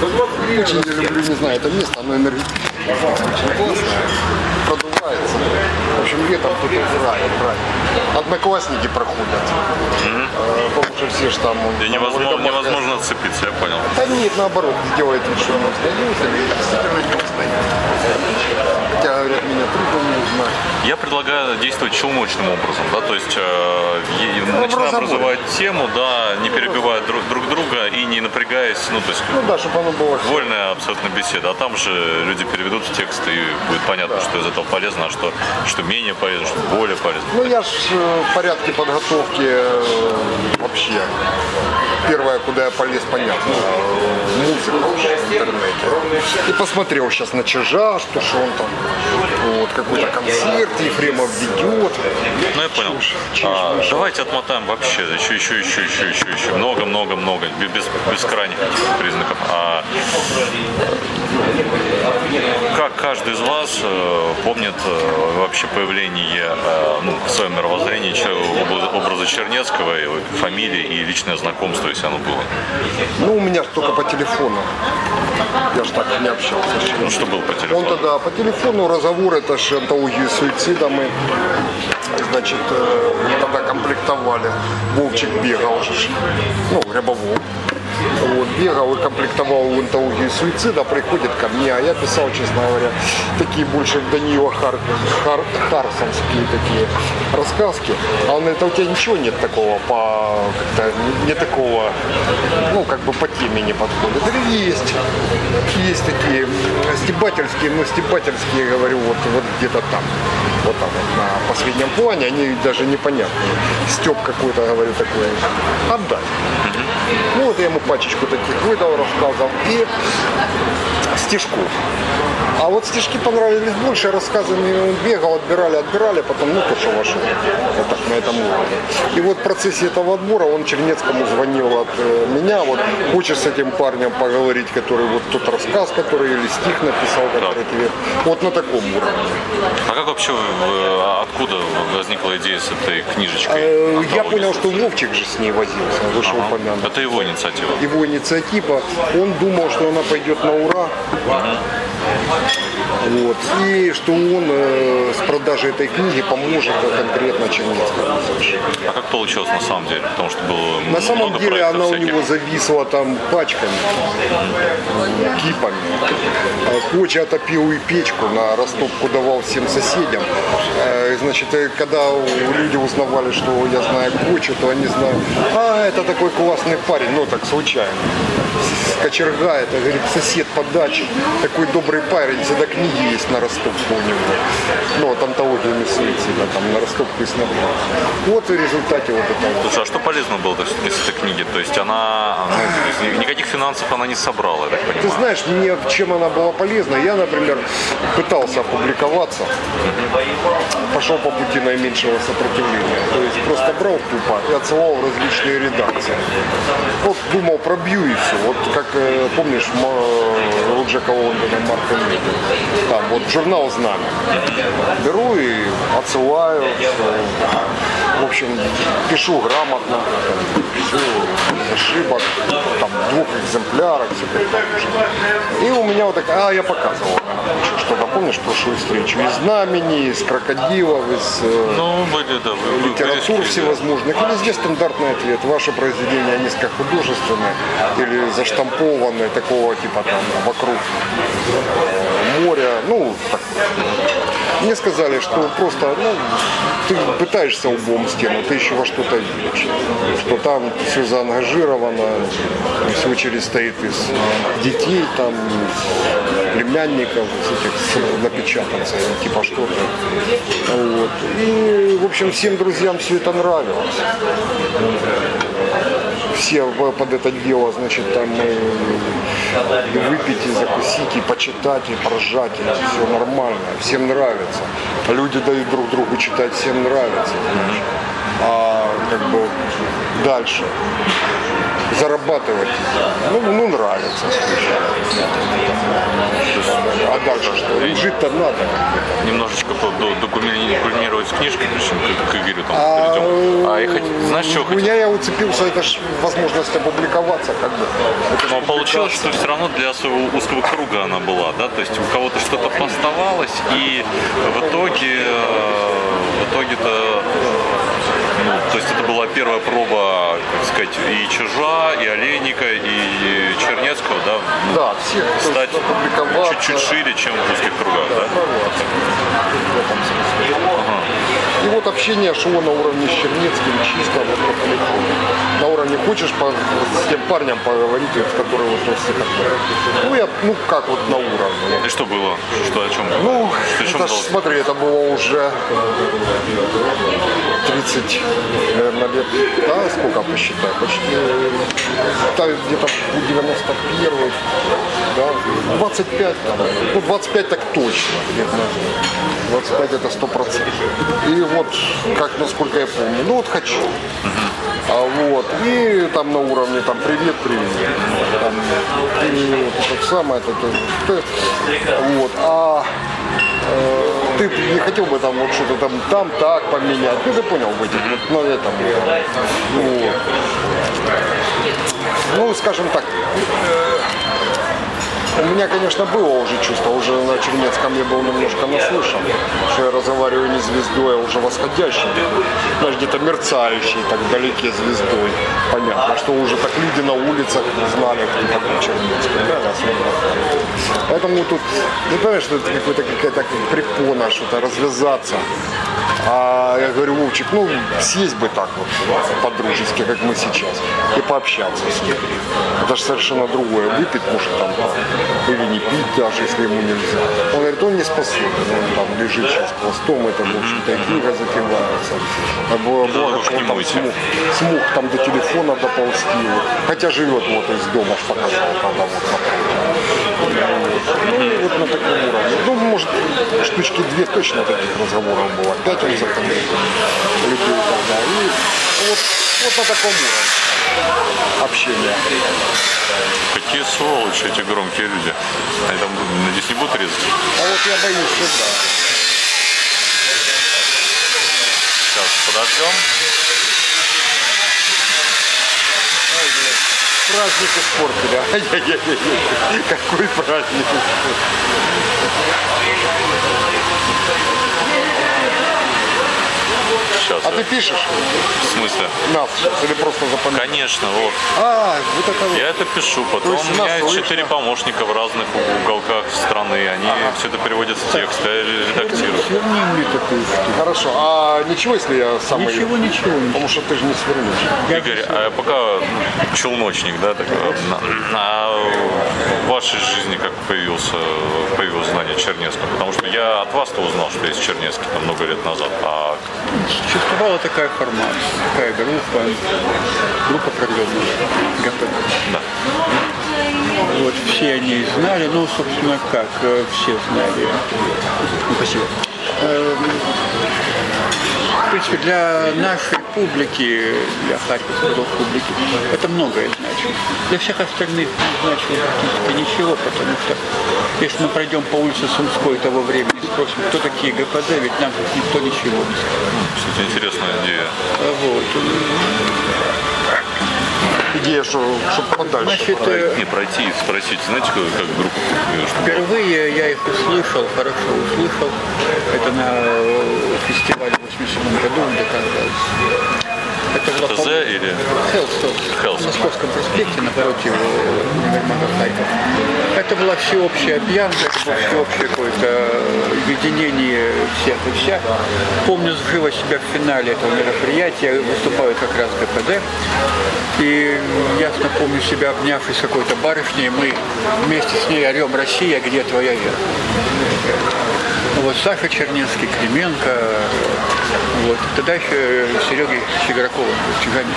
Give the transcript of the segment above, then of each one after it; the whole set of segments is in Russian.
Очень я люблю, не знаю, это место, оно энергетическое, очень классное, продувается. В общем, летом тут рай. Одноклассники проходят, потому что все же там... И невозможно отцепиться, я понял. Да нет, наоборот, делает вид, что он остается, и действительно не остается. Хотя, говорят, меня трудно не узнать. Я предлагаю действовать челночным образом, да, то есть начиная образовать тему, да, не перебивая друг друга и не напрягаясь, ну, то есть да, чтобы оно было вольная абсолютно беседа, а там же люди переведут в текст и будет понятно, что из этого полезно, а что менее полезно, что более полезно. Ну, я ж в порядке подготовки вообще. Первое, куда я полез, понятно, музыка в интернете. И посмотрел сейчас на Чижа, что он там, вот, какой-то концерт, Ефремов ведет. Ну, я понял. Давайте отмотаем вообще, еще много, без крайних признаков. Как каждый из вас помнит вообще появление в своем мировоззрении образа Чернецкого, его фамилии и личное знакомство, если оно было? Ну, у меня только по телефону. Я же так не общался. Ну, что было по телефону? Он тогда по телефону разговор, это же антологию суицида мы, значит, тогда комплектовали. Вовчик бегал же, ну, Рябовол. Вот, бегал и комплектовал в антологию суицида, приходит ко мне, а я писал, честно говоря, такие больше Даниила Харсонские такие рассказки. А он говорит, а у тебя ничего нет такого как-то не такого, ну, как бы по теме не подходит. Я говорю, есть такие стебательские, но стебательские, говорю, вот где-то там. Вот там вот на последнем плане, они даже непонятные. Стёб какой-то, говорю, такой. Отдать. Ну вот я ему пачечку таких выдал, рассказал. И стишков. А вот стишки понравились больше, рассказами он бегал, отбирали, потом, ну, то, что вошел. Вот так, на этом уровне. И вот в процессе этого отбора он Чернецкому звонил от меня, вот, хочешь с этим парнем поговорить, который вот тот рассказ, который или стих написал, который тебе, вот на таком уровне. А как вообще, откуда возникла идея с этой книжечкой? Я понял, что Вовчик же с ней возился, вышеупомянутый. Это его инициатива? Его инициатива. Он думал, что она пойдет на ура. Вот. И что он с продажей этой книги поможет конкретно Чернецкому. А как получилось на самом деле? Потому что было на самом деле она всяких. У него зависла там пачками, кипами. Коча отопил и печку, на растопку давал всем соседям. Значит, когда люди узнавали, что я знаю Кочу, то они знают, это такой классный парень, ну так случайно. С Кочерга, это, говорит, сосед по даче, такой добрый парень, всегда книги есть на растопку у него. Ну, вот антология суицида, там на растопку и снабжал. Вот в результате вот это. Слушай, а что полезно было все-таки с этой книги? То есть она, никаких финансов она не собрала, я так понимаю. Ты знаешь, мне чем она была полезна? Я, например, пытался опубликоваться, пошел по пути наименьшего сопротивления. То есть просто брал тупо и отсылал в различные редакции. Вот думал, пробью и все. Вот как, помнишь, у Джека Лондона Марка Митта. Там вот журнал «Знамя». Беру и отсылаю. В общем, пишу грамотно, все без ошибок, там, в 2 экземплярах. И у меня вот такая, я показывал, что-то, помнишь, прошлую встречу, из «Знамени», из «Крокодилов», из литератур всевозможных. И везде стандартный ответ. Ваше произведение низкохудожественное или заштампованное, такого типа там вокруг моря. Ну, так. Мне сказали, что просто, ты пытаешься лбом в стену, ты еще во что-то веришь. Что там все заангажировано, все очередь стоит из детей, там, племянников, этих напечатанцев, типа что-то. Вот. И, в общем, всем друзьям все это нравилось. Все под это дело, значит, там и выпить, и закусить, и почитать, и поржать, и все нормально, всем нравится. Люди дают друг другу читать, всем нравится. А как бы дальше зарабатывать, ну нравится. А дальше что? Ну, жить-то надо. Немножечко документировать с книжкой, причем к Игорю там перейдем. А я знаешь, что У меня я уцепился, это же возможность опубликоваться, как бы. Это Но получилось, что все равно для своего узкого круга она была, да, то есть у кого-то что-то поставалось, и в итоге-то, ну, то есть это была первая проба, как сказать, и Чижа, и Олейника, и Чернецкого, да, ну, да, всех стать опубликоваться. чуть-чуть шире, чем в узких кругах, да? В этом смысле. И вот общение шло на уровне с Чернецким, чисто вот по телефону. На уровне хочешь с тем парнем поговорить, с которым вот все такое. Ну как вот на уровне. И что было? Что, о чем было? Ну, Ты о чем это ж, дал? смотри, это было уже 30, наверное, лет, да, сколько посчитай, почти, да, где-то 91, да, 25 там, ну 25 так точно, где-то 25 это 100%. И вот, как, насколько я помню, ну вот хочу. Вот, и там на уровне, там, привет, там, и вот это самое, вот, ты не хотел бы там вот что-то там так поменять, ты понял бы, вот на этом, вот. Ну, скажем так, у меня, конечно, было уже чувство, уже на Чернецком я был немножко наслышан, что я разговариваю не звездой, а уже восходящей, даже где-то мерцающей, так вдалеке звездой. Понятно, что уже так люди на улицах знали, кто такой Чернецкий, да, поэтому тут, не понимаешь, что это какая-то препона, что-то развязаться. А я говорю, Вовчик, ну съесть бы так вот по-дружески, как мы сейчас, и пообщаться с ним. Это же совершенно другое. Выпить может там, или не пить даже, если ему нельзя. Он говорит, он не способен, он там лежит сейчас пластом, это, в общем-то, и книга закрывается. Благо, что он там смог там до телефона доползти, вот. Хотя живет вот из дома, ж показал, когда вот напротив. Ну, и вот на таком уровне. Ну, может, штучки 2 точно таких разговоров было. 5 он запомнил людей тогда. И вот на таком уровне общения. Какие сволочи эти громкие люди. Они там, надеюсь, не будут резать? А вот я боюсь, что да. Сейчас подождем. Праздник испортили. Ай-яй-яй-яй. Какой праздник испортили. Сейчас. А ты пишешь? В смысле? Нас или просто запоминаешь? Конечно, вот. Вот это вот. Я это пишу, потом есть у меня нас 4 помощника в разных уголках страны, они все это переводят в текст, я редактирую. Хорошо. А ничего, если я сам Ничего. Потому что ты же не сверлишь. Игорь, а я пока челночник, да, так, а в вашей жизни как появилось знание Чернецкого? Потому что я от вас-то узнал, что есть Чернецкий там много лет назад, а Существовала такая формация, такая группа программистов. да. Вот, все они знали, ну, собственно, как, все знали. Спасибо. В принципе, для нашей публики, для харьковской публики, это многое значит. Для всех остальных не значило практически ничего, потому что если мы пройдем по улице Сумской того времени, спросим, кто такие ГПЗ, ведь нам тут никто ничего не скажет. Кстати, интересная идея. Вот. Идея, чтобы подальше. Значит, Не пройти и спросить, знаете, как группа? впервые я их услышал, хорошо услышал. Это на фестивале в 87 году, где как-то. Это была ТЗ или? Хелс. На Московском проспекте напротив универмага Харьков. Это была всеобщая пьянка, это было всеобщее какое-то объединение всех и вся. Помню живо себя в финале этого мероприятия, выступают как раз ГПД. И ясно помню себя, обнявшись с какой-то барышней, мы вместе с ней орем: «Россия, где твоя вера?» Вот Саша Чернецкий, Клименко, вот, тогда еще Сереги Чигракова, Чигами.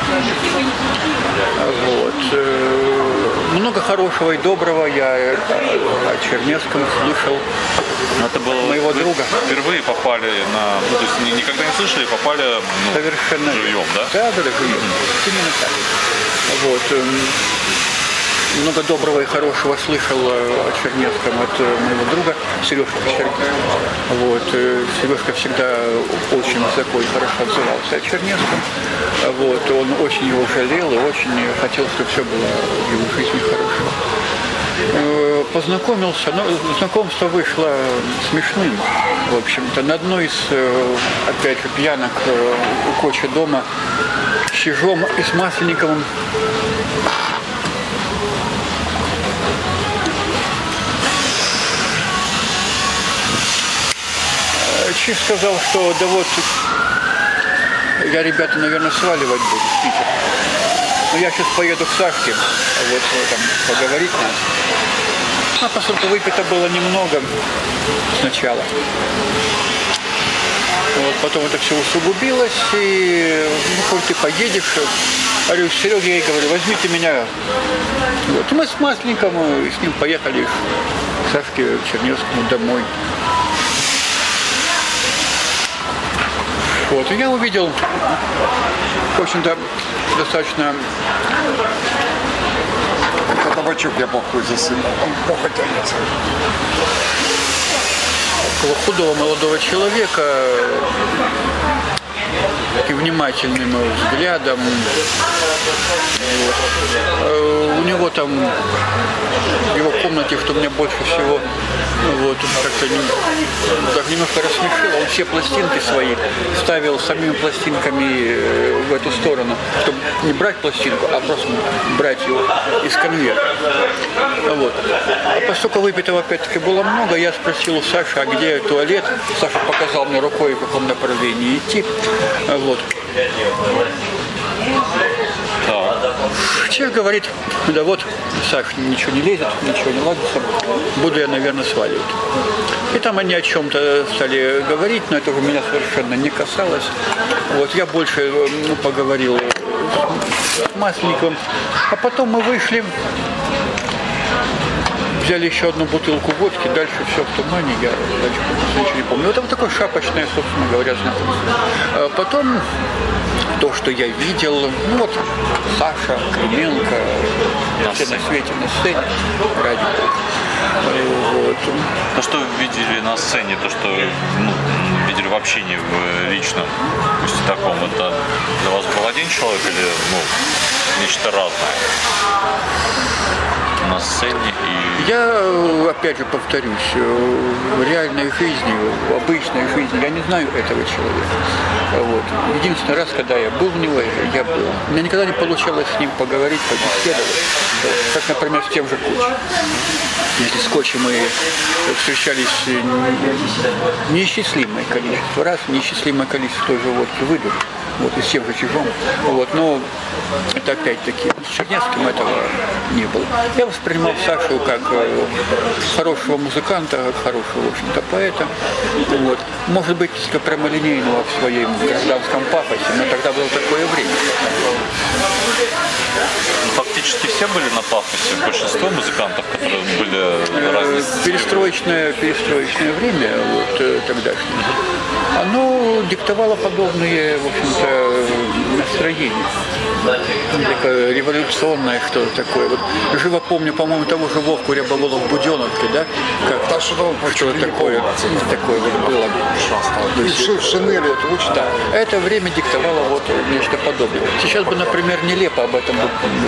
Вот. Много хорошего и доброго я о Чернецком слышал. Это было моего друга. Впервые попали на, ну, то есть никогда не слышали, попали, ну, Совершенно живьем, да? Да, живьем. Именно так. Вот. много доброго и хорошего слышал о Чернецком от моего друга Сережки Щербина. Вот. Сережка всегда очень высоко и хорошо отзывался о Чернецком. Вот. Он очень его жалел и очень хотел, чтобы все было в его жизни хорошо. Познакомился, но знакомство вышло смешным, в общем-то. На одной из, опять же, пьянок у Коча дома с Чижом и с Масленниковым Чиж сказал, что да вот, я, ребята, наверное, сваливать буду в Питер. Но я сейчас поеду к Сашке, вот там поговорить надо. А поскольку выпито было немного сначала. Вот, потом это все усугубилось, и ну, хоть ты поедешь, говорю, Сереге, я ей говорю, возьмите меня. Вот, мы с Масленниковым с ним поехали к Сашке Чернецкому домой. Вот, и я увидел, в общем-то, достаточно... Это табачок я похож за сыном. Он плохо тянется. Около худого молодого человека, таким внимательным взглядом. Вот. У него там в его комнате, что меня больше всего вот, как-то даже немножко рассмешило, он все пластинки свои ставил самими пластинками в эту сторону, чтобы не брать пластинку, а просто брать его из конверта. Вот. А поскольку выпитого опять-таки было много, я спросил у Саши, а где туалет? Саша показал мне рукой, в каком направлении идти. Вот. Человек говорит, да вот, Саш, ничего не лезет, ничего не ладится, буду я, наверное, сваливать. И там они о чем-то стали говорить, но это уже меня совершенно не касалось. Вот, я больше поговорил с Масленниковым, а потом мы вышли, взяли еще одну бутылку водки, дальше все в тумане, я дальше ничего не помню. Это вот такое шапочное, собственно говоря, знакомство. А потом то, что я видел, ну вот Саша, Клименко, все на свете, на сцене, ради бога. Вот. То, что вы видели на сцене, то, что видели в общении в личном, пусть и таком, это для вас был один человек или нечто разное? На сцене и... Я, опять же, повторюсь, в реальной жизни, в обычной жизни я не знаю этого человека. Вот. Единственный раз, когда я был в него, я был. У меня никогда не получалось с ним поговорить, побеседовать. Как, например, с тем же Кочем. Если с Кочем мы встречались неисчислимое количество раз, неисчислимое количество той же водки выдали. Вот, и с тем же Чижом. Вот, но это опять-таки с Чернецким этого не было. Я воспринимал Сашу как хорошего музыканта, как хорошего, в общем-то, поэта. Вот. Может быть, прямолинейного в своем гражданском пафосе, но тогда было такое время. Фактически все были на пафосе, большинство музыкантов, которые были разные. Перестроечное время, вот тогдашнее, оно диктовало подобные, в общем-то, настроения. Такое революционное что-то такое. Вот живо помню, по-моему, того же Вовку Рябовола в Буденовке, да? Как что-то такое вот было. В Шинели это очень... Да. Это время диктовало вот нечто подобное. Сейчас бы, например, нелепо об этом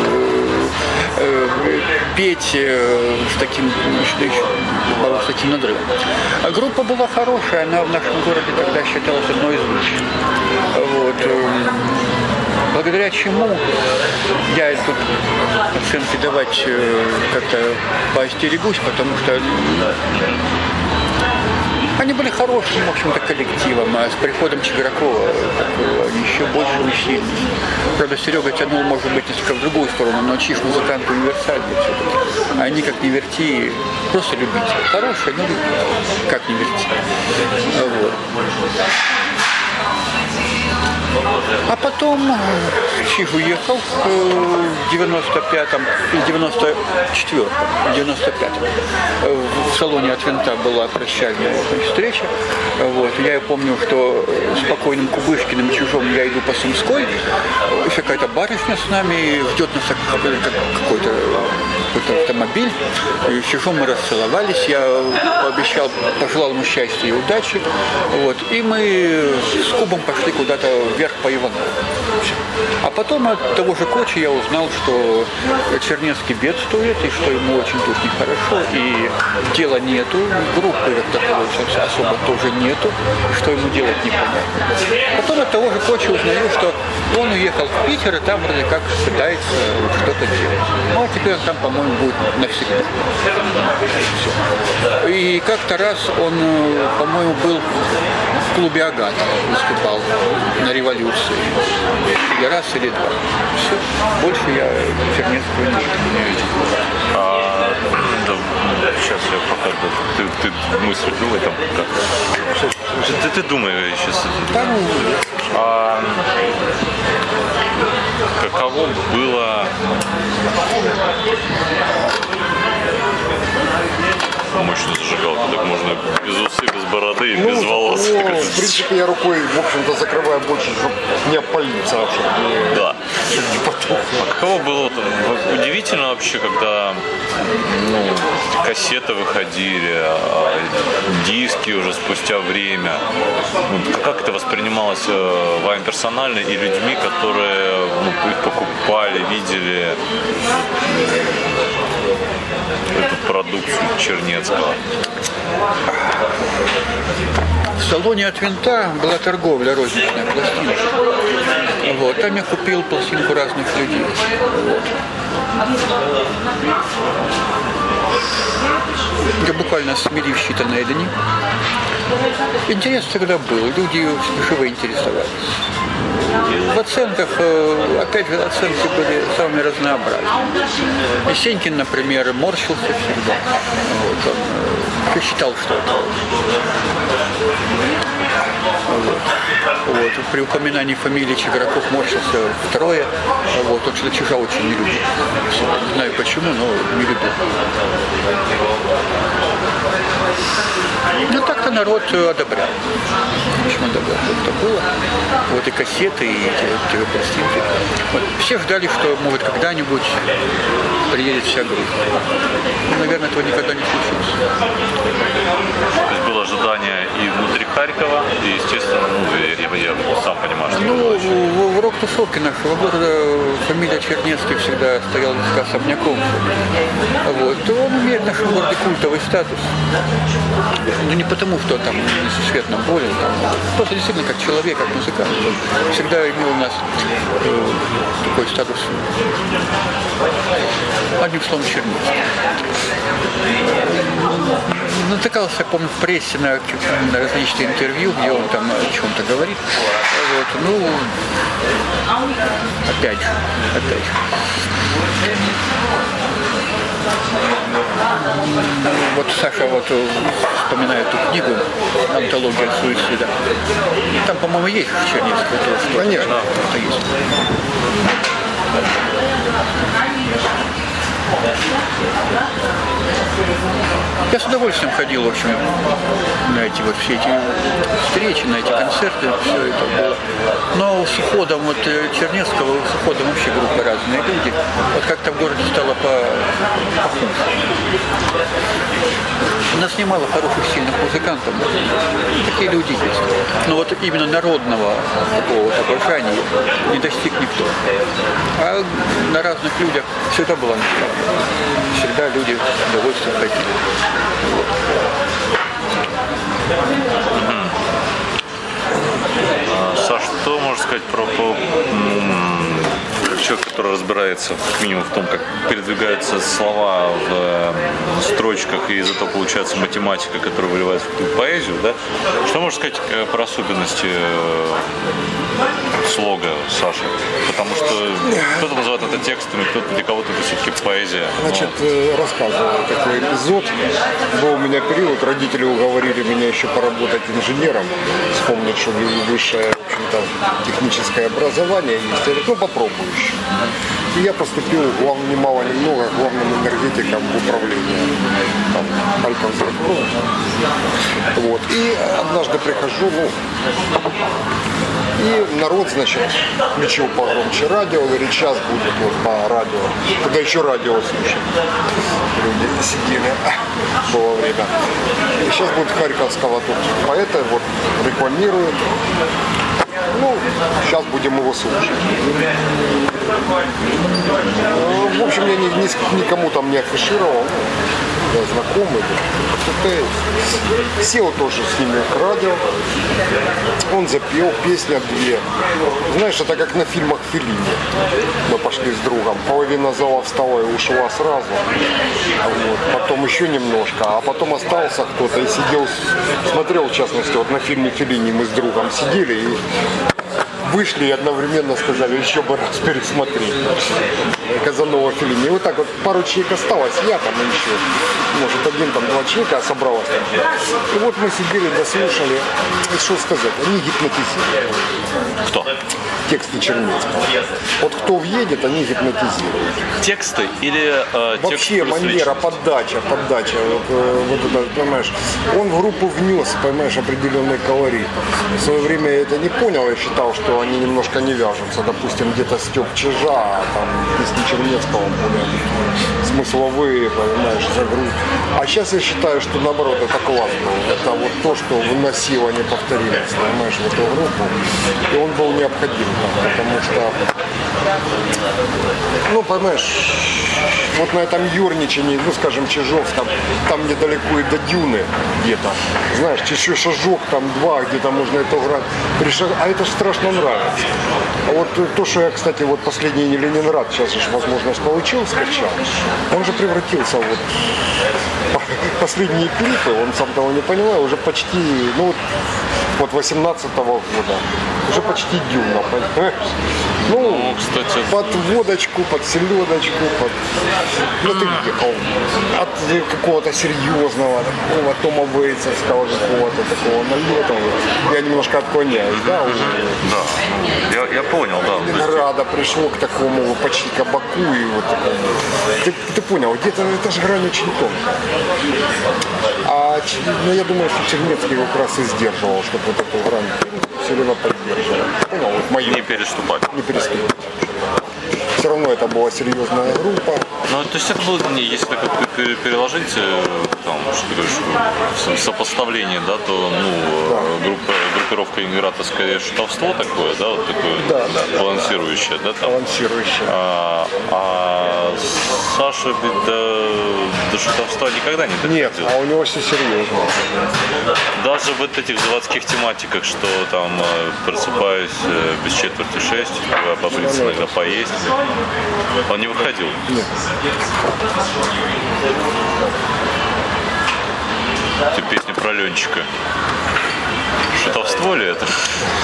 петь с таким надрывом. А группа была хорошая, она в нашем городе тогда считалась одной из лучших. Вот. Благодаря чему я тут оценки давать как-то поостерегусь, потому что они были хорошим, в общем-то, коллективом, а с приходом Чигракова они еще больше усилились. Правда, Серега тянул, может быть, несколько в другую сторону, но Чиж музыкант универсальный все-таки. Они, как не верти, просто любители. Хорошие, но любители, как не верти. Вот. А потом Чиж уехал в 95-м или 94-м, 95-м. В салоне от винта была прощальная встреча. Вот. Я помню, что с покойным Кубышкиным Чижом я иду по Сумской, еще какая-то барышня с нами, ждет нас какой-то какой-то автомобиль. И сижу, мы расцеловались, я пообещал, пожелал ему счастья и удачи. Вот, и мы с Кубом пошли куда-то вверх по Иванову. А потом от того же Кочи я узнал, что Чернецкий бедствует, и что ему очень тут нехорошо, и дела нету, группы такой особо тоже нету, что ему делать непонятно. Потом от того же Кочи узнаю, что он уехал в Питер, и там вроде как пытается что-то делать. Ну, а теперь он там, по-моему, будет навсегда. Все. И как-то раз он, по-моему, был в клубе «Агат», выступал на революции. Или раз, или два. Все. Больше я Чернецкого не видел. Сейчас я пока... Ты мысль думай там как... Ты думай сейчас. Там... Каково было... Мощно зажигалка, так можно без усы, без бороды и без волос. В принципе, я рукой, в общем-то, закрываю больше, чтобы не опалиться, чтобы да. не потухло. А каково было удивительно вообще, когда кассеты выходили, диски уже спустя время. Как это воспринималось вами персонально и людьми, которые их покупали, видели эту продукцию Чернецкого? В салоне от винта была торговля розничная, пластинка. Вот. Там я купил пластинку разных людей. Вот. Я буквально смели в считанные дни. Интерес всегда был, люди живо интересовались. В оценках, опять же, оценки были самыми разнообразными. Есенькин, например, морщился всегда. Вот, он считал, что это. Вот. При упоминании фамилии Чиграков морщился втрое. Вот. Он что-то Чижа очень не любит. Не знаю почему, но не любит. Ну так-то народ одобрял. В общем, одобрял. Это было. Вот и кассеты, и те пластинки. Вот. Все ждали, что, может, когда-нибудь приедет вся группа. Ну, наверное, этого никогда не случилось. То есть было ожидание и внутри Харькова, и, естественно, я сам понимаю, что в рок-тусовке нашего города фамилия Чернецкий всегда стояла несколько особняком. Вот. Он имеет в нашем городе культовый статус. Но не потому, что там несусветно болен, просто действительно как человек, как музыкант. Он всегда имел у нас такой статус. Одним словом, Чернецкий. Натыкался, я помню, в прессе на различные интервью, где он там о чем-то говорит. Вот. Ну, опять же. Вот Саша вот вспоминает эту книгу «Антология суицида». Там, по-моему, есть Чернецкий. Конечно. Это есть. Я с удовольствием ходил, в общем, на эти вот все эти встречи, на эти концерты, все это было. Но с уходом вот Чернецкого, с уходом вообще группы разные люди. Вот как-то в городе стало похуже. У нас немало хороших, сильных музыкантов. Такие люди есть. Но вот именно народного такого вот обожания не достиг никто. А на разных людях всегда была неправда. Всегда люди с удовольствием ходили. Вот. Саш, что можно сказать про человек, который разбирается как минимум в том, как передвигаются слова в строчках, и из этого получается математика, которая выливается в какую-то поэзию, да? Что можно сказать про особенности слога Саши? Потому что кто-то называет это текстами, кто-то для кого-то это все-таки поэзия. Значит, рассказывал такой эпизод. Был у меня период, родители уговорили меня еще поработать инженером, вспомнить, что высшее, в общем-то, техническое образование есть. Я говорю, ну попробую еще. И я поступил, ни мало ни много, главным энергетиком в управлении Харьковского. Вот. И однажды прихожу, и народ, значит, включил погромче радио, говорит, сейчас будет вот по радио. Куда еще радио слушать? Люди сидели, было время. И сейчас будет Харьковского тут поэта, вот, рекламируют. Сейчас будем его слушать. В общем, я никому там не афишировал. Я знакомый. Сел тоже с ними к радио. Он запел песня 2. Знаешь, это как на фильмах Феллини. Мы пошли с другом. Половина зала встала и ушла сразу. Вот. Потом еще немножко. А потом остался кто-то и сидел, смотрел, в частности, вот на фильме Феллини мы с другом сидели и вышли и одновременно сказали, еще бы раз пересмотреть Казанова Феллини. И вот так вот пару человек осталось, я там еще, может, 1-2 человека собралось. И вот мы сидели, дослушали. И что сказать, они гипнотизируют. Кто? Тексты Чернецкого. Вот кто въедет, они гипнотизируют. Тексты или вообще манера, подача. Вот это, понимаешь, он в группу внес, понимаешь, определенный колорит. В свое время я это не понял, я считал, что они немножко не вяжутся. Допустим, где-то Степ Чижа, а там песни Чернецкого более смысловые, понимаешь, за грудь. А сейчас я считаю, что наоборот, это классно. Это вот то, что выносило неповторимость, понимаешь, в эту группу. И он был необходим там, потому что, понимаешь, вот на этом юрничании, скажем, Чижовском, там недалеко и до Дюны где-то. Знаешь, еще шажок, там 2, где-то можно это играть. А это же страшно нравится. А вот то, что я, кстати, вот последний не Ленинград, сейчас же возможность получил, скачал, он же превратился вот последние клипы, он сам того не понимает, уже почти, вот 18-го года, уже почти Дюна, понимаешь? Кстати, под водочку, под селедочку, ты въехал от какого-то серьезного, такого Тома Вейтсовского какого-то такого налета. Я немножко отклоняюсь, да, уже. Да, я понял, да. Ленинграда пришло к такому почти кабаку и вот такому. Ты понял, где-то это же грань очень тонкая. Я думаю, что Чернецкий его как раз и сдерживал, чтобы вот эту грань все время поддерживал. Понял, вот мою. Не переступать. Не переступать. Все равно это была серьезная группа. То есть это было, если так переложить, там, что ты говоришь, сопоставление, да, то, группировка Ленинграда скорее шутовство такое, да, вот такое балансирующее, да, там. Балансирующее. А Саша до шутовства никогда не доходил. Нет, а у него все серьезно. Даже в этих заводских тематиках, что там просыпаюсь без 5:45, побриться, иногда поесть, он не выходил. Нет. Ты песня про Ленчика. Шутовство ли это?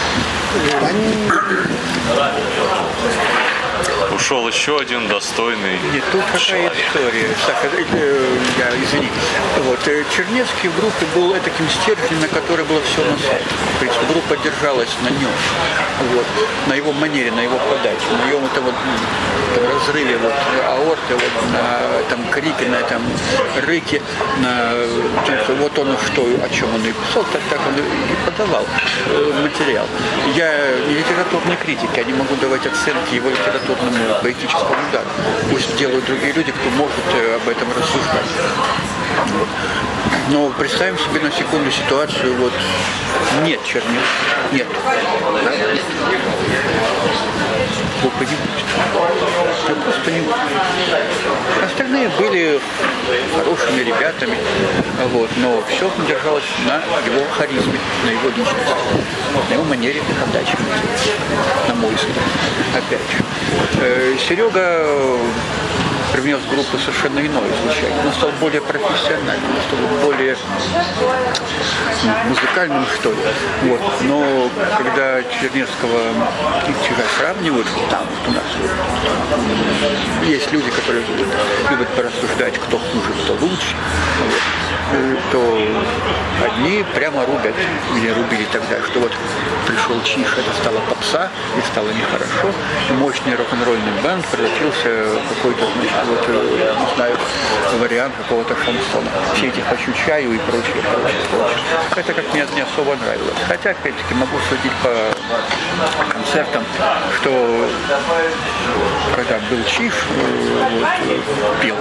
Ушел еще один достойный Нет, тут какая человек. история. Извини. Вот, Чернецкий в группе был таким стержнем, на который было все насадно. То есть группа держалась на нем, вот, на его манере, на его подаче, на его разрыве аорты, на там крике, на этом рыке, вот он что, о чем он и писал, так он и подавал материал. Я не литературный критик, я не могу давать оценки его литературному поэтическому удару. Пусть делают другие люди, кто может об этом рассуждать. Но представим себе на секунду ситуацию, нет Чернецкого, нет. Группы не будет. Просто не будет. Остальные были хорошими ребятами, но все держалось на его харизме, на его личности, на его манере подачи, на мой взгляд. Опять же. Серега привнес в группу совершенно иное звучание. Он стал более профессиональным, он стал более музыкальным, что ли. Но когда Чернецкого и Чижа сравнивают, там у нас есть люди, которые любят порассуждать, кто хуже, кто лучше. то одни прямо рубят, или рубили тогда, что вот пришел Чиж, это стало попса, и стало нехорошо, и мощный рок-н-ролльный бенд превратился в какой-то, значит, вот, не знаю, вариант какого-то шансона. Все эти «хочу чаю» и прочее. Это как мне не особо нравилось. Хотя, опять-таки, могу судить по концертам, что когда был Чиж, вот, пел,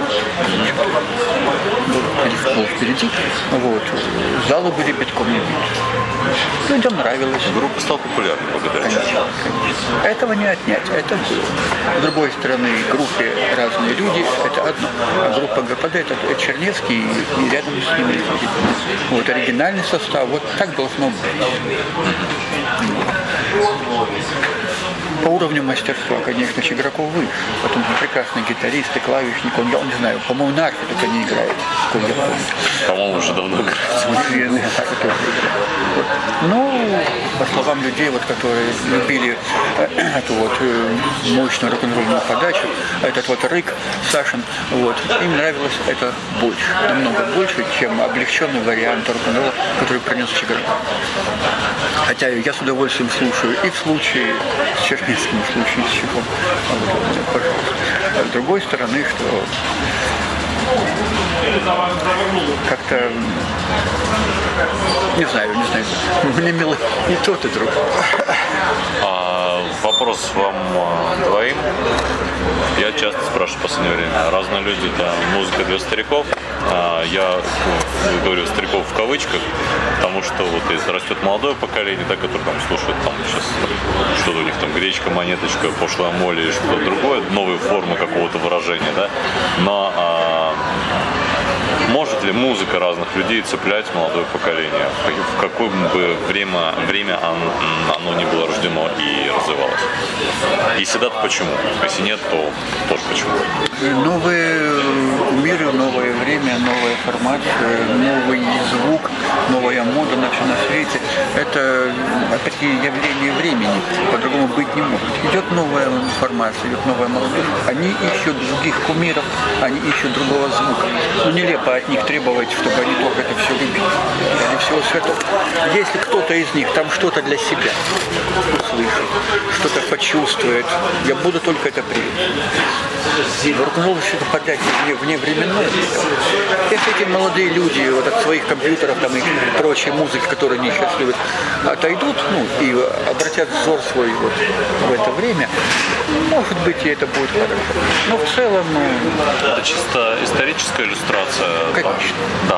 был впереди, вот, залы были битком не бит. Людям нравилось. Группа стала популярной благодаря. Конечно. Этого не отнять, это было. С другой стороны, в группе разные люди, это одно. А группа ГПД, это Чернецкий и рядом с ним люди. Вот оригинальный состав, вот так должно быть. По уровню мастерства, конечно, Чиграков выше. Потом прекрасный гитарист и клавишник. Он, я не знаю, по-моему, на арфе только не играет, сколько я помню. По-моему, уже давно играет. Ну, по словам людей, вот, которые любили эту вот мощную рок-н-ролльную подачу, этот вот рык Сашин, вот, им нравилось это больше, намного больше, чем облегченный вариант рок-н-ролла, который принес Чиграков. Хотя я с удовольствием слушаю и в случае с Чернецким, и в случае с Чигом. Пожалуйста. А с другой стороны, что как-то не знаю, мне мило и тот, и другой. Вопрос вам двоим. Я часто спрашиваю в последнее время. Разные люди, это музыка для стариков. Я говорю стариков в кавычках, потому что вот если растет молодое поколение, да, которое там слушает там сейчас что-то у них там гречка, монеточка, пошлая молли или что-то другое, новые формы какого-то выражения, да. Но может ли музыка разных людей цеплять молодое поколение? В какое бы время оно не было рождено и развивалось? Если да, то почему? Если нет, то тоже почему? Новые миры, новое время, новая формация, новый звук, новая мода на все на свете. Это такие явления времени, по-другому быть не может. Идет новая информация, идет новая молодежь. Они ищут других кумиров, они ищут другого звука. Но нелепо от них требовать, чтобы они только это все любили. Ради всего святого. Если кто-то из них там что-то для себя услышит, что-то почувствует, я буду только это принять. Рок-н-ролл что-то подать вне временное. Если эти молодые люди вот от своих компьютеров там, и прочей музыки, которые они сейчас любят, отойдут, ну, и обратят взор свой вот в это время, может быть, и это будет хорошо. Но в целом... Это чисто историческая иллюстрация? Конечно. Да.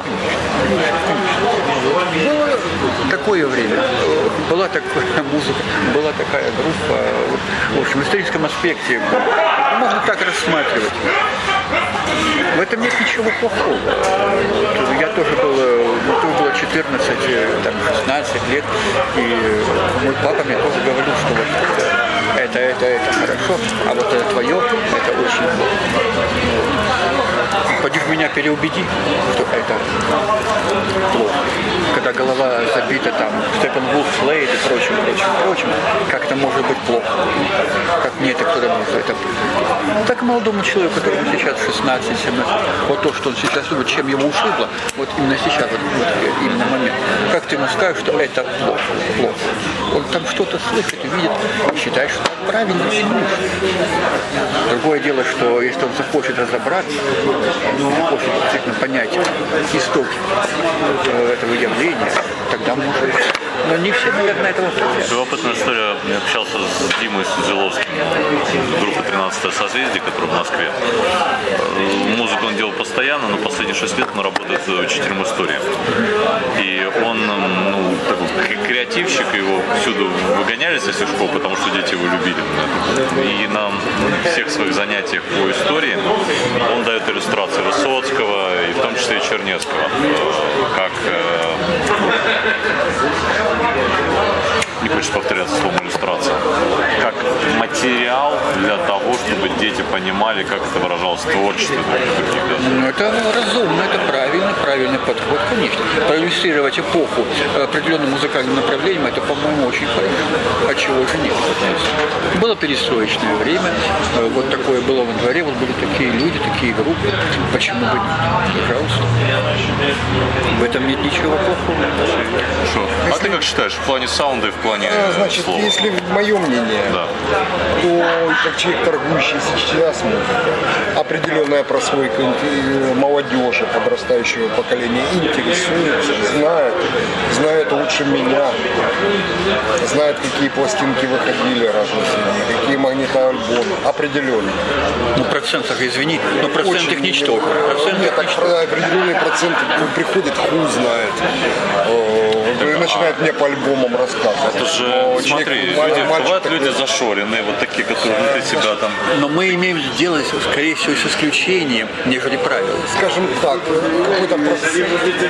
Было такое время, была такая музыка, была такая группа. В общем, в историческом аспекте можно так рассматривать. В этом нет ничего плохого. Я тоже было 14, там, 16 лет, и мой папа мне тоже говорил, что вот это хорошо, а вот это твое, это очень плохо. Поди меня переубеди, что это плохо. Когда голова забита там Степенвулф, Слейд и прочим, как это может быть плохо? Как мне это кто-то может это быть? Так молодому человеку, которому сейчас 16-17, вот то, что он сейчас любит, чем ему ушибло, вот именно сейчас, вот именно момент. Как ты ему скажешь, что это плохо? Он там что-то слышит, видит, считает, что это правильно и нужно. Другое дело, что если он захочет разобраться, захочет действительно понять истоки этого явления, тогда может быть. Но не все, наверное, этого хотят. Любопытная история. Я общался с Димой Сузеловским, группа 13-е созвездие, которая в Москве. Музыку он делал постоянно, но последние 6 лет он работает учителем истории. И он, такой креативщик, его всюду выгоняли из этих школ, потому что дети его любили. И на всех своих занятиях по истории он дает иллюстрации Высоцкого, и в том числе и Чернецкого, как не хочется повторяться словом иллюстрация, как материал для того, чтобы дети понимали, как это выражалось в творчестве других. Ну, это разумно, это правильно правильный подход, конечно. Проиллюстрировать эпоху определенным музыкальным направлением, это, по-моему, очень хорошо. А чего же нет? Было перестроечное время, вот такое было во дворе, вот были такие люди, такие группы. Почему бы нет? Пожалуйста. В этом нет ничего плохого. Хорошо. А ты как считаешь, в плане саунда и в плане Значит, слова? если мое мнение, Да. то как человек, торгующий сейчас музыкой, определенная прослойка молодежи, подрастающего поколения интересуется, знает лучше меня, знает, какие пластинки выходили разные, какие магнитоальбомы, определенные. Ну, в процентах, извини, но процент их ничтожен. Нет, так определенный процент приходит, хуй знает. И начинает мне по альбомам рассказывать. Это же, Но смотри, бывают люди зашоренные, вот такие, которые внутри себя там... Но мы имеем дело, скорее всего, с исключением, нежели правилом. Скажем так, какой-то процент,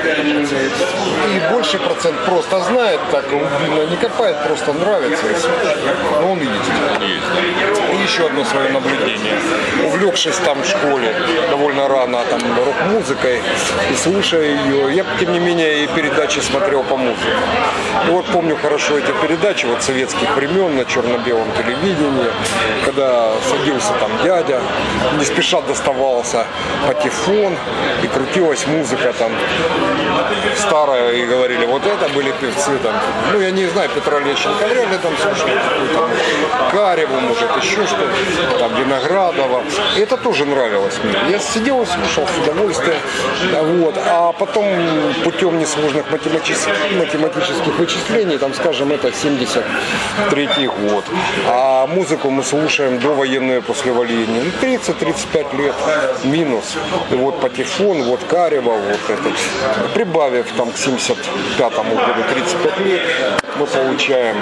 и больший процент просто знает, так убийно не копает, просто нравится, но он есть. И еще одно свое наблюдение. Увлекшись там в школе довольно рано там рок-музыкой и слушая ее, я, тем не менее, и передачи смотрел по музыке. И вот помню хорошо эти передачи вот советских времен на черно-белом телевидении, когда садился там дядя, не спеша доставался патефон и крутилась музыка там старая, и говорили, вот это были певцы там, ну я не знаю, Петра Лещенко вряд ли там слушали, там Кареву, может, еще что-то, там Виноградова. И это тоже нравилось мне. Я сидел и слушал с удовольствием. Вот. А потом путем несложных математических вычислений, там, скажем, это 73-й год. А музыку мы слушаем довоенную, послевоенную. 30-35 лет минус. И вот патефон, вот Карева, вот этот. Прибавив там к 75-му году 35 лет, мы получаем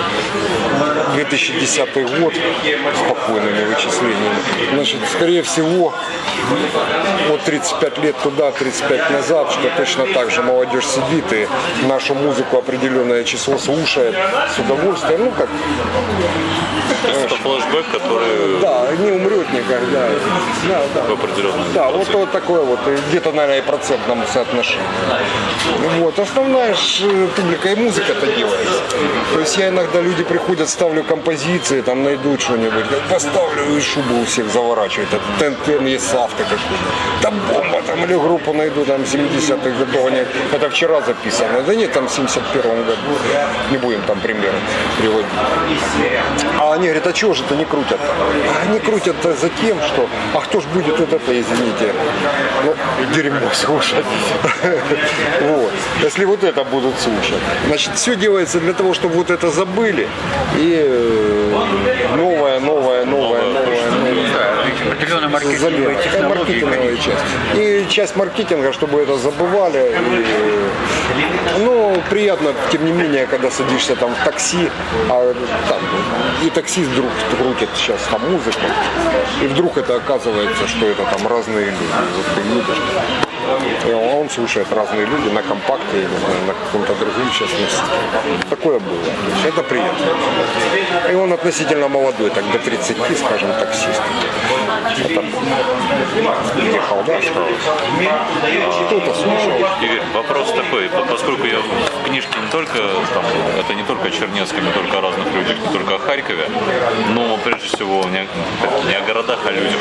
2010 год спокойными вычислениями. Значит, скорее всего, вот 35 лет туда, 35 назад, что точно так же молодежь сидит и нашу музыку определенное число слушает с удовольствием. Ну, как... Это флешбэк, который Да, не умрет никогда. Да. в определенном Да, вот такое вот, где-то, наверное, и процентном соотношении. Вот, основная публика и музыка-то делается. То есть я иногда, люди приходят, ставлю композиции, там найдут что-нибудь, поставлю и шубу у всех заворачивают, Тен есть авто какой-то. Там бомба, там или группу найду, там 70-х годов, это вчера записано. Да нет, там в 71-м году, не будем там примеры приводить. А они говорят, а чего же это не крутят? А они крутят за тем, что, а кто ж будет вот это, извините, ну, дерьмо слушать. Вот. Если вот это будут слушать. Значит, все делается для того, чтобы вот это забыли. И новая. Определенная маркетинговая технология. Маркетинговая часть. И часть маркетинга, чтобы это забывали. Ну, приятно, тем не менее, когда садишься там в такси, а там и таксист вдруг крутит сейчас там музыку, и вдруг это оказывается, что это там разные люди. Вот ты едешь, и он слушает разные люди на компакте или на каком-то другом сейчас месте. Такое было. Это приятно. И он относительно молодой, так до 30, скажем, таксист. Это ехал, да, кто-то слушал. Игорь, вопрос такой, поскольку я в книжке не только, там, это не только о Чернецком, не только о разных людях, не только о Харькове, но прежде всего не о городах, а о людях.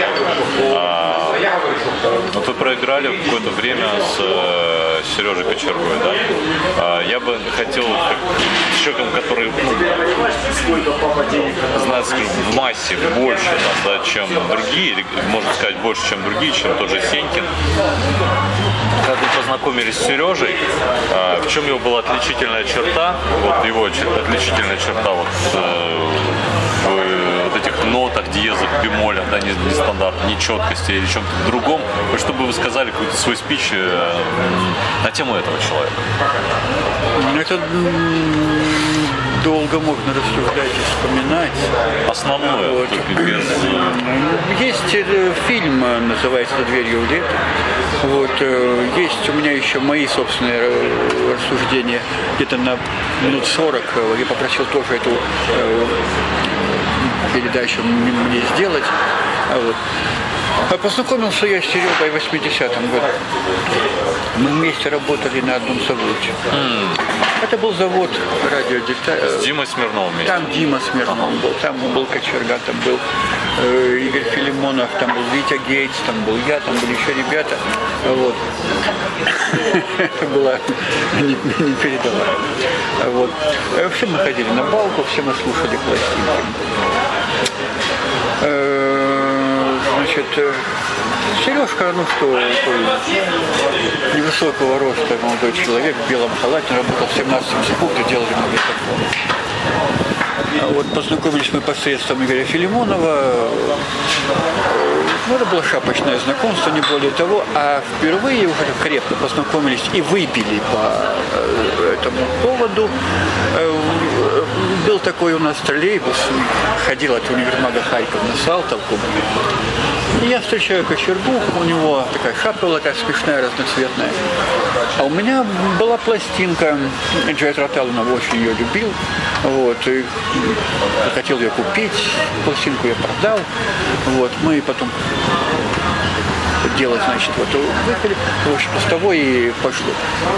Вот вы проиграли в какое-то время с Сережей Кочергой, да? Я бы хотел, как человеком, который знает, скажем, в массе больше, да, чем другие, или, можно сказать, больше, чем другие, чем тот же Сенькин. Когда вы познакомились с Сережей, в чем его была отличительная черта, вот его отличительная черта вот, в этих нотах, диезах, бемолях, да, нестандарт, нечеткости или чем-то другом, чтобы вы сказали какой-то свой спич на тему этого человека. Это долго можно рассуждать и вспоминать. Основное, вот. Есть фильм, называется «За дверью в лето». Вот. Есть у меня еще мои собственные рассуждения, где-то на минут 40. Я попросил тоже эту передачу мне сделать. Вот. А познакомился я с Серегой в 80-м году. Мы вместе работали на одном заводе. Это был завод радиодеталей. С Димой Смирновым вместе? Там Дима Смирнов был, там был Кочерга, там был Игорь Филимонов, там был Витя Гейтс, там был я, там были еще ребята. Вот. Это было непередаваемо. Вот. Все мы ходили на балку, все мы слушали пластинки. Значит, Сережка, ну что, такой невысокого роста молодой человек в белом халате, работал в 17-м секунде, делали магнитофон. Вот познакомились мы посредством Игоря Филимонова. Ну, это было шапочное знакомство, не более того. А впервые уже крепко познакомились и выпили по этому поводу. Был такой у нас троллейбус, ходил от универмага Харьков на Салтовку. И я встречаю Кочергу, у него такая шапка была такая смешная, разноцветная. А у меня была пластинка, Джайд Роталунов очень ее любил, вот, и хотел ее купить, пластинку я продал, вот, мы потом дело, значит, вот выпили, в общем, с того и пошло.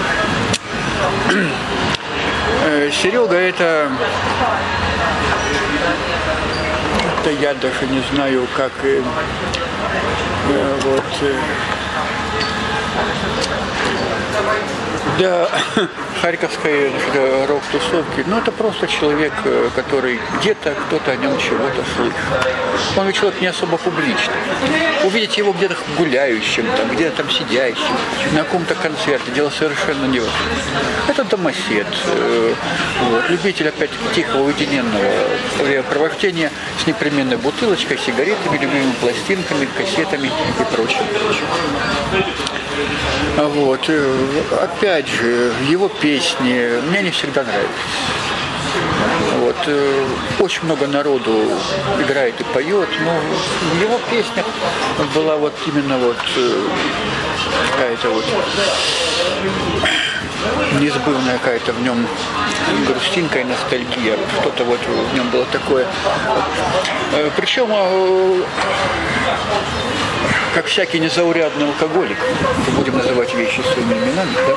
Серега это я даже не знаю, как вот для харьковской рок-тусовки, ну это просто человек, который где-то кто-то о нем чего-то слышит. Он ведь человек не особо публичный. Увидеть его где-то гуляющим, там, где-то там сидящим, на каком-то концерте, дело совершенно невозможно. Это домосед, вот, любитель опять-таки тихого, уединенного времяпровождения с непременной бутылочкой, сигаретами, любимыми пластинками, кассетами и прочим. Вот. Опять же, его песни мне не всегда нравились. Вот. Очень много народу играет и поет, но в его песнях была вот именно вот какая-то вот неизбывная какая-то в нем грустинка и ностальгия. Что-то вот в нем было такое. Причем как всякий незаурядный алкоголик, будем называть вещи своими именами, да?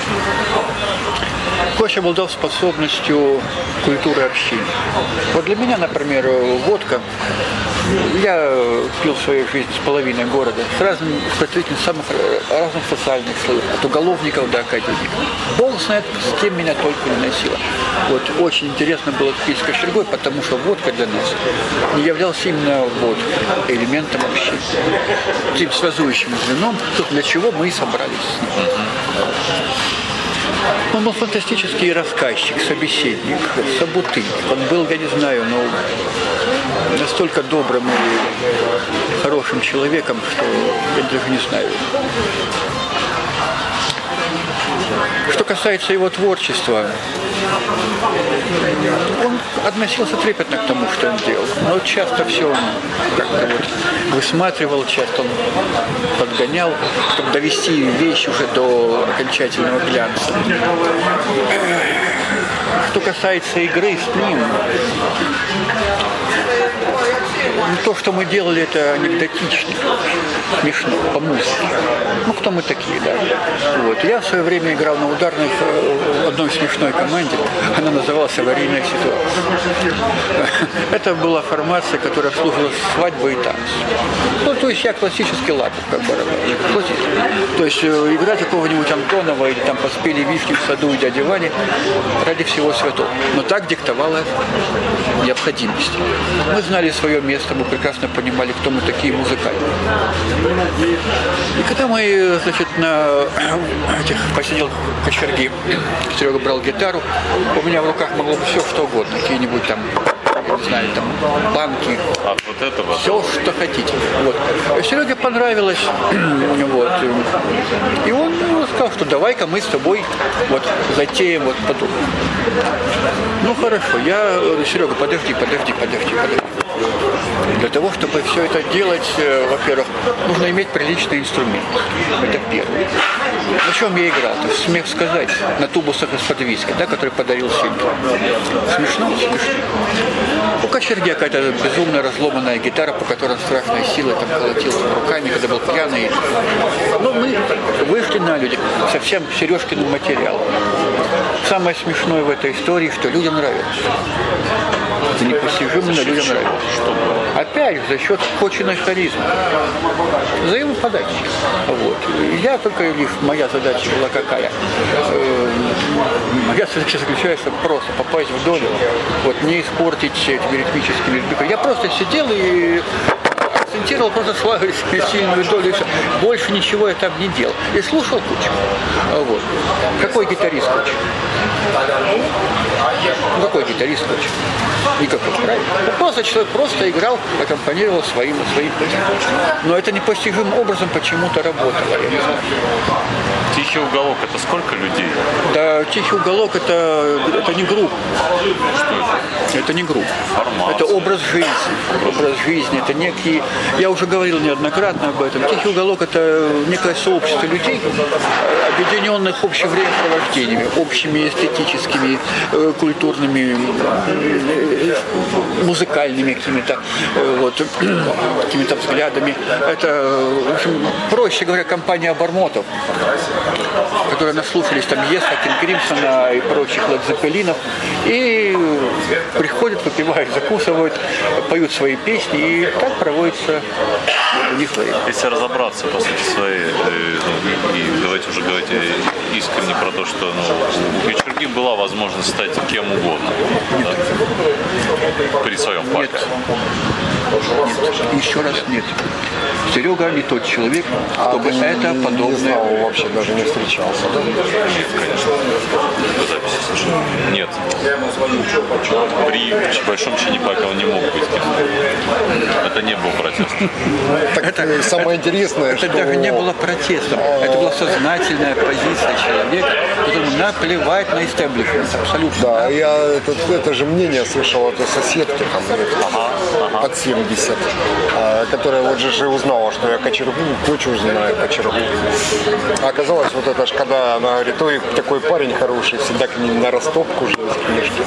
Коша обладал способностью культуры общения. Вот для меня, например, водка, я пил в своей жизни с половиной города, с разными представителями самых разных социальных слоев, от уголовников до академиков. Бог знает, с кем меня только не носило. Вот очень интересно было пить с Кочергой, потому что водка для нас не являлась именно вот элементом общения, тем связующим звеном, для чего мы и собрались. Он был фантастический рассказчик, собеседник, собутыльник. Он был, я не знаю, но настолько добрым и хорошим человеком, что я даже не знаю. Что касается его творчества, он относился трепетно к тому, что он делал. Но часто все он как-то вот высматривал, часто он подгонял, чтобы довести вещь уже до окончательного глянца. Что касается игры с ним, то, что мы делали, это анекдотично, смешно, по музыке. Ну, кто мы такие, да? Вот. Я в свое время играл на ударной в одной смешной команде. Она называлась «Аварийная ситуация». Это была формация, которая обслуживала свадьбы и танцы. Ну, то есть я классический Лапов, как барабанщик. То есть играть какого-нибудь Антонова или там «Поспели вишни в саду» и «Дяде Ване» ради всего святого. Но так диктовала необходимость. Мы знали свое место, мы прекрасно понимали, кто мы такие музыкальные. И когда мы, значит, на этих посиделках Кочерги, Серега брал гитару, у меня в руках могло быть все, что угодно, какие-нибудь там, я не знаю, там, банки, вот этого, все, что хотите. Вот. Сереге понравилось, вот, и он сказал, что давай-ка мы с тобой вот затеем вот подобное. Ну хорошо, Серега, подожди. Для того, чтобы все это делать, во-первых, нужно иметь приличный инструмент. Это первое. На чем я играл? То есть, смех сказать, на тубусах из-под виски, да, который подарил Сенька. Смешно? Смешно. У Кочерги какая-то безумно разломанная гитара, по которой страшной силой там колотил руками, когда был пьяный. Но мы вышли на люди совсем Сережкиным материалом. Самое смешное в этой истории, что людям нравится. Это непостижимо, но людям нравится. Опять же, за счет кочиной харизмы. Взаимоподачи. Вот. Я только лишь, моя задача была какая? Моя задача заключается просто попасть в долю, вот, не испортить этими ритмическими ритмиками. Я просто сидел и акцентировал просто свою сильную долю, и все. Больше ничего я там не делал. И слушал Кучу. Вот. Какой гитарист Куча? Какой гитарист Куча? Никакой, правильно? Просто человек просто играл, аккомпанировал своим путем. Но это непостижимым образом почему-то работало, я не знаю. Тихий уголок – это сколько людей? Да, тихий уголок – это не группа. Что это? Это не группа. Формация. Это образ жизни. Образ жизни. Это некий… Я уже говорил неоднократно об этом. Тихий уголок – это некое сообщество людей, объединенных общим времяпровождениями, общими эстетическими, культурными, музыкальными какими-то взглядами. Это, в общем, проще говоря, компания обормотов, которые наслушались там Еса, Кинг Кримсона и прочих Лед Зеппелинов, и приходят, выпивают, закусывают, поют свои песни, и так проводится у них время. Если разобраться, по сути своей, и давайте уже говорить искренне про то, что у Кочерги была возможность стать кем угодно, да? При своем папе. Нет. Еще раз нет. Серега не тот человек, чтобы это подобное... Не знал, вообще даже не встречался. Да? Нет, конечно. По записи совершенно. Нет. При большом чине папе он не мог быть кем. Это не был протест. Так, самое интересное, это что... даже не было протестом. Это была сознательная позиция человека, которому наплевать на истеблишмент. Абсолютно. Да, я это же мнение слышал от соседки там, под 70, которая вот же узнала, что я Кучу знаю, Кочергу. А оказалось, вот это ж, когда она говорит, ой, такой парень хороший, всегда к ним на растопку же из книжки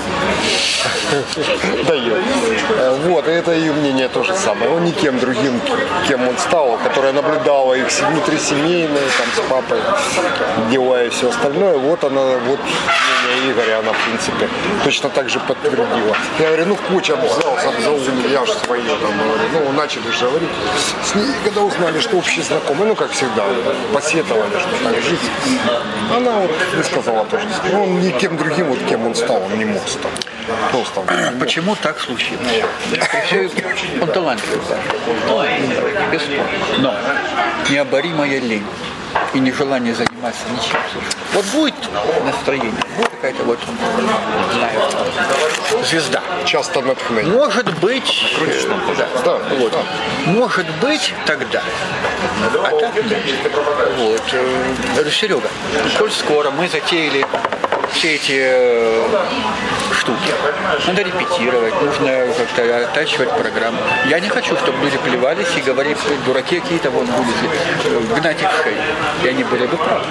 дает. Вот, и это ее мнение то же самое. Он никем другим, кем он стал, которая наблюдала их внутрисемейные, там, с папой, дела и все остальное. Вот она, вот мнение Игоря, она, в принципе, точно так же подтвердила. Я говорю, ну, Куча обзался, я же свое, там, говорю, начали же говорить. С ней, когда узнали, что общие знакомые, как всегда, посетовали, что так жить. Она вот высказала тоже. Он никем другим, вот кем он стал, он не мог стать. Просто. Почему так случилось? Он талантливый, бесспорно. Но необоримая лень и нежелание заниматься ничем. Вот будет настроение, будет какая-то вот, не знаю, звезда. Часто натхнение. Может быть, да, вот. Да. Может быть тогда. А так нет. Вот. Серега, коль скоро мы затеяли все эти штуки. Надо репетировать, нужно как-то оттачивать программу. Я не хочу, чтобы люди плевались и говорили, что дураки какие-то вон вылезли, гнать их в шею. И они были бы правы.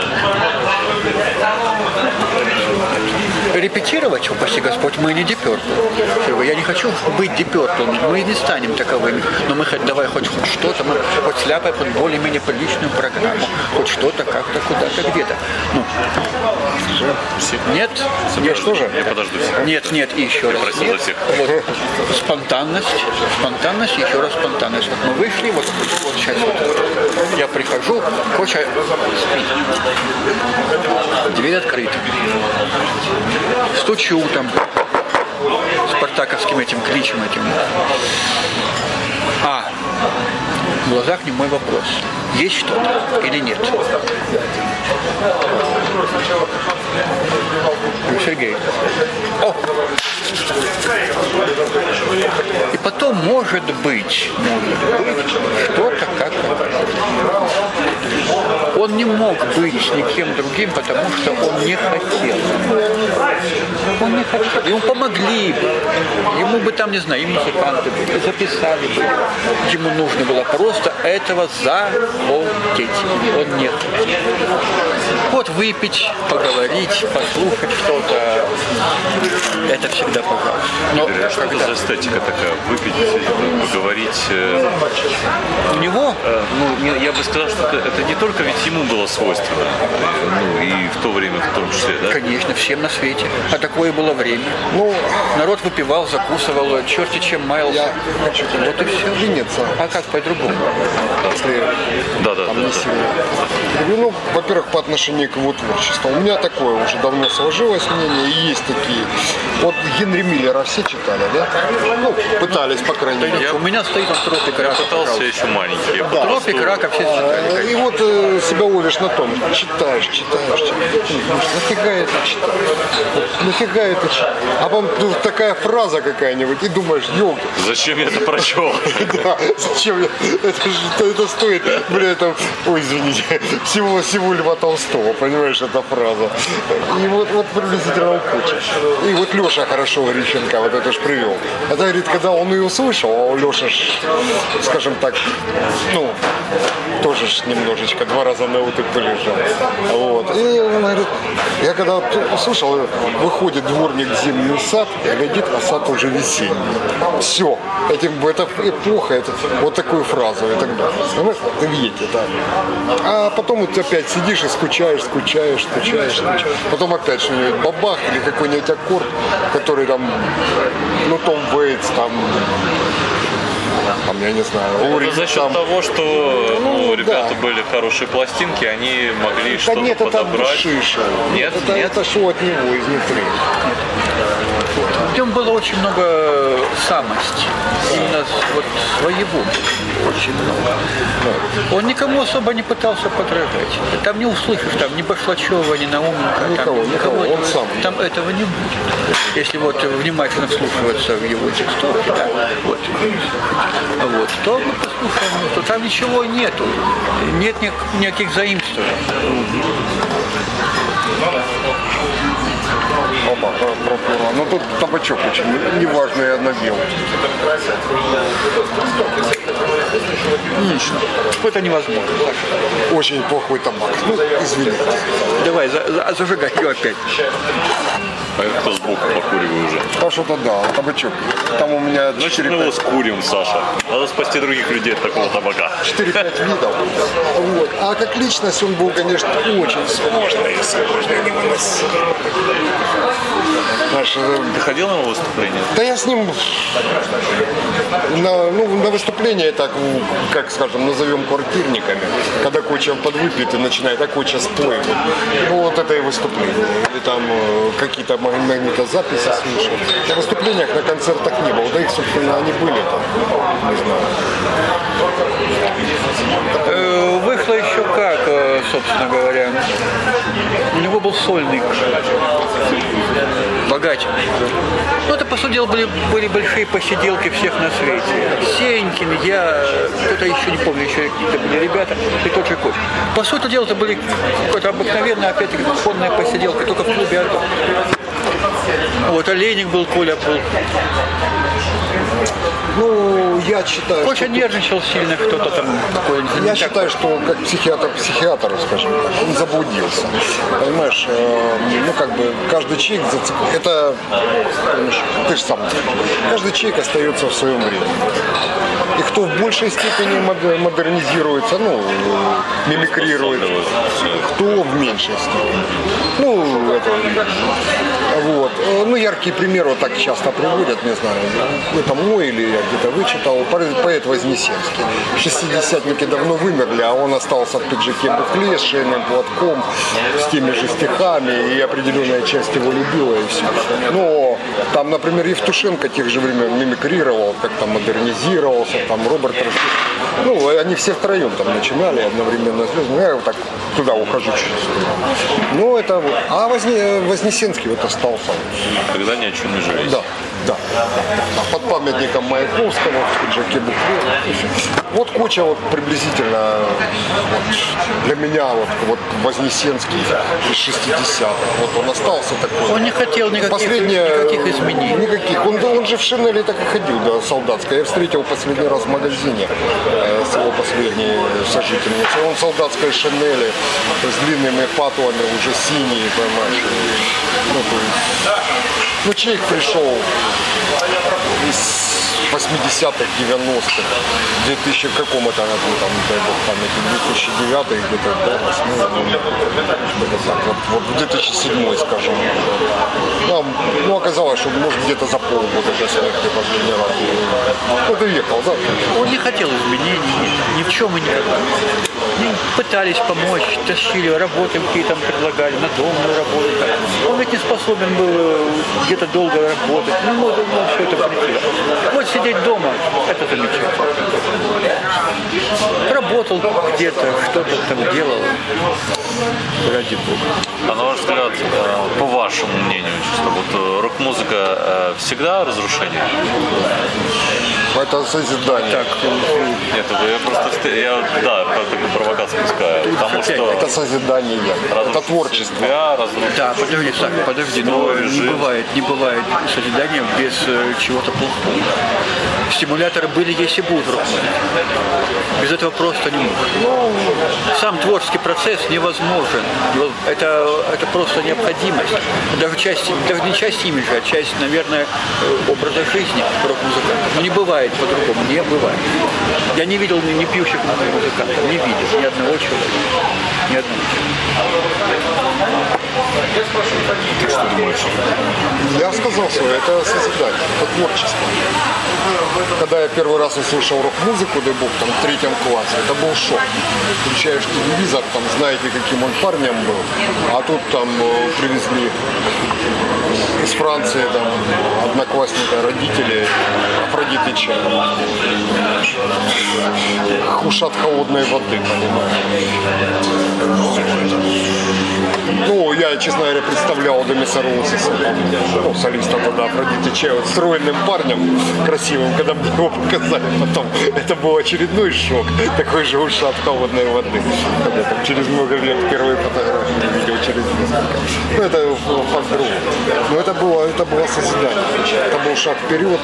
Репетировать, упаси Господь, мы не Deep Purple. Я не хочу быть Deep Purple, мы не станем таковыми, но мы давай хоть что-то, мы хоть сляпаем хоть более-менее приличную программу, хоть что-то как-то куда-то где-то. Нет, нет, что же? Я подожду. Нет, и еще раз. Нет. Вот. Спонтанность, еще раз спонтанность. Вот мы вышли, вот сейчас вот я прихожу, Коча спит. Дверь открыта. Стучу там спартаковским этим кличем этим. В глазах не мой вопрос. Есть что-то или нет? Сергей. О! И потом, может быть, что-то как-то. Он не мог быть никем другим, потому что он не хотел. Он не хотел. Ему помогли бы. Ему бы там, не знаю, и музыканты бы, записали бы. Ему нужно было просто этого захотеть. Он не хотел. Вот выпить, поговорить, послушать что-то, это всегда пожалуйста. Но Игорь, а что это за эстетика такая? Выпить, поговорить? у него Я бы сказал, что это не только ведь ему было свойственно, и в то время в том числе, да? конечно, всем на свете. А такое было время. Ну, Народ выпивал, закусывал, черти чем маялся. я хочу Вот и все. жениться. А как по-другому? Если Да. не сильно. Ну, во-первых, по отношению к его творчеству. У меня такое уже давно сложилось мнение, и есть такие. Вот Генри Миллера все читали, да? Ну, пытались, по крайней мере. У меня стоит он тропик Я рака. пытался еще маленький. Я Тропик рака все читали. И вот себя ловишь на том, читаешь. Думаешь, нафига это читать? Вот нафига это читать? А потом такая фраза какая-нибудь, и думаешь, ёлки, Зачем я это прочел? да, зачем я? Это стоит, бля, там, ой, извините, всего Льва Толстого, понимаешь, эта фраза. И вот приблизительно куча. И вот Леша хорошо Грищенко вот это ж привел. Это, говорит, когда он ее услышал, а у Леши, скажем так, ну, тоже ж немножечко, 2 раза на утык полежал. Вот. И он говорит, я когда услышал, выходит дворник в зимний сад, и глядит, а сад уже весенний. Все. Это эпоха, это вот такую фразу и так далее. Понимаешь? Ты видите, да. А потом вот опять сидишь и скучаешь. Потом опять что-нибудь бабах или какой-нибудь аккорд, который там, ну, Том Вейтс, там, я не знаю, Лурик, За счет там. того, что Ну, ребята да. были хорошие пластинки, они могли Да что-то нет, это от подобрать. души шоу. Нет? Это шоу от него изнутри. В нем было очень много самости. Именно вот своего. Очень много. Он никому особо не пытался подражать. Там не услышишь, там ни Башлачева, ни Науменко. Никого, он сам. Там этого не будет. Если вот внимательно вслушиваться в его текстовки, да, вот, то мы послушаем, то там ничего нету. Нет никаких заимствований. Опа, прокурор. Ну тут табачок очень неважный и однобел. Это невозможно. Очень плохой табак. Ну, извините. Давай, зажигай ее опять. А я кто сбоку покуриваю уже. А что-то да, табачок. Там у меня Значит, мы его скурим, Саша. Надо спасти других людей от такого табака. 4-5 видов. Вот. А как личность он был, конечно, очень сложный, невыносимый. Знаешь, Ты ходил на его выступление? да я с ним на выступление, так, как скажем, назовем квартирниками, когда Коча подвыпьет и начинает, а Коча спой. Ну вот это и выступление. Или там какие-то магнитозаписи слушал. На выступлениях, на концертах не было. Да их, собственно, они были там. Не знаю. Вышло еще как, собственно говоря. У него был сольник. Богаче. Ну, это, по сути дела, были большие посиделки всех на свете. Сенькин, я, кто-то еще не помню, еще какие-то были ребята, и тот же Коч. По сути дела, это были какая-то обыкновенная, опять-таки, духовная посиделка, только в клубе «Альбом». Вот, Олейник был, Коля был. Ну, я считаю, Коча нервничал сильно, кто-то там какой-нибудь. Я считаю, что как психиатр, скажем так, он заблудился. Понимаешь, ну как бы каждый человек это, ты же сам, каждый человек остается в своем времени. И кто в большей степени модернизируется, ну, мимикрирует, кто в меньшей степени. Ну, это, вот. Ну, яркий пример вот так часто приводят, не знаю, это мой или я где-то вычитал, поэт Вознесенский. Шестидесятники давно вымерли, а он остался в пиджаке букле с шейным платком, с теми же стихами, и определенная часть его любила, и все. Но там, например, Евтушенко тех же времен мимикрировал, как-то модернизировался, там Роберт Рождественский. Ну, они все втроем там начинали одновременно звезды. Я вот так туда ухожу чуть-чуть. Ну, это вот. А Вознесенский вот остался. Когда ни о чем не жалеешь. Да. Да. Под памятником Маяковского в пиджаке буквы. Вот куча вот приблизительно вот, для меня вот Вознесенский из 60-х. Вот он остался такой. Он не хотел никаких изменений. Никаких. Он же в шинели так и ходил, да, солдатской. Я встретил последний раз в магазине с его последней сожительницей. Он в солдатской шинели с длинными патлами, уже синие, понимаешь. Ну, то есть, человек пришел из 80-х, 90-х, 2000, в каком это году, там, дай бог памяти, 2009 где-то, да, 8, вот в 2007, скажем. Там, оказалось, что может где-то за полгода до смерти последний раз. Ну, ты ехал, да? Он не хотел изменений, ни в чем и никогда. Они пытались помочь, тащили, работы какие-то предлагали, надомную работу. Он ведь не способен был где-то долго работать, не мог все это прийти. Вот сидеть дома, это замечательно. Работал где-то, что-то там делал, ради Бога. А на ваш взгляд, по вашему мнению, чисто, вот рок-музыка всегда разрушение? Это созидание. Так, Нет, я просто такую провокацию пускаю, потому что Это созидание. Это творчество. себя разрушить. да, подожди, но не бывает созидания без чего-то плохого. Стимуляторы были, есть и будут рок-музыка. Без этого просто не можно. Сам творческий процесс невозможен. Это просто необходимость. Даже не часть имиджа, а часть, наверное, образа жизни рок-музыканта. Но не бывает по-другому, не бывает. Я не видел ни пьющих музыкантов, не видел ни одного человека. Ни одного человека. Ты что думаешь? Я сказал свое, это созидание, это творчество. Когда я первый раз услышал рок-музыку, дай бог, там, в 3 классе, это был шок. Включаешь телевизор, там, знаете, каким он парнем был, а тут там привезли из Франции, там, одноклассника, родители, Афродиты чай. Ушат холодной воды, понимаешь. Ну, я, честно говоря, представлял Демиса Роусиса, солиста тогда Афродиты чай, вот стройным парнем, красивым, когда мне его показали потом. Это был очередной шок, такой же ушат холодной воды. Когда там через много лет впервые фотографии видел через несколько. Ну, это факт другого. Но это было созидание. Это был шаг вперед.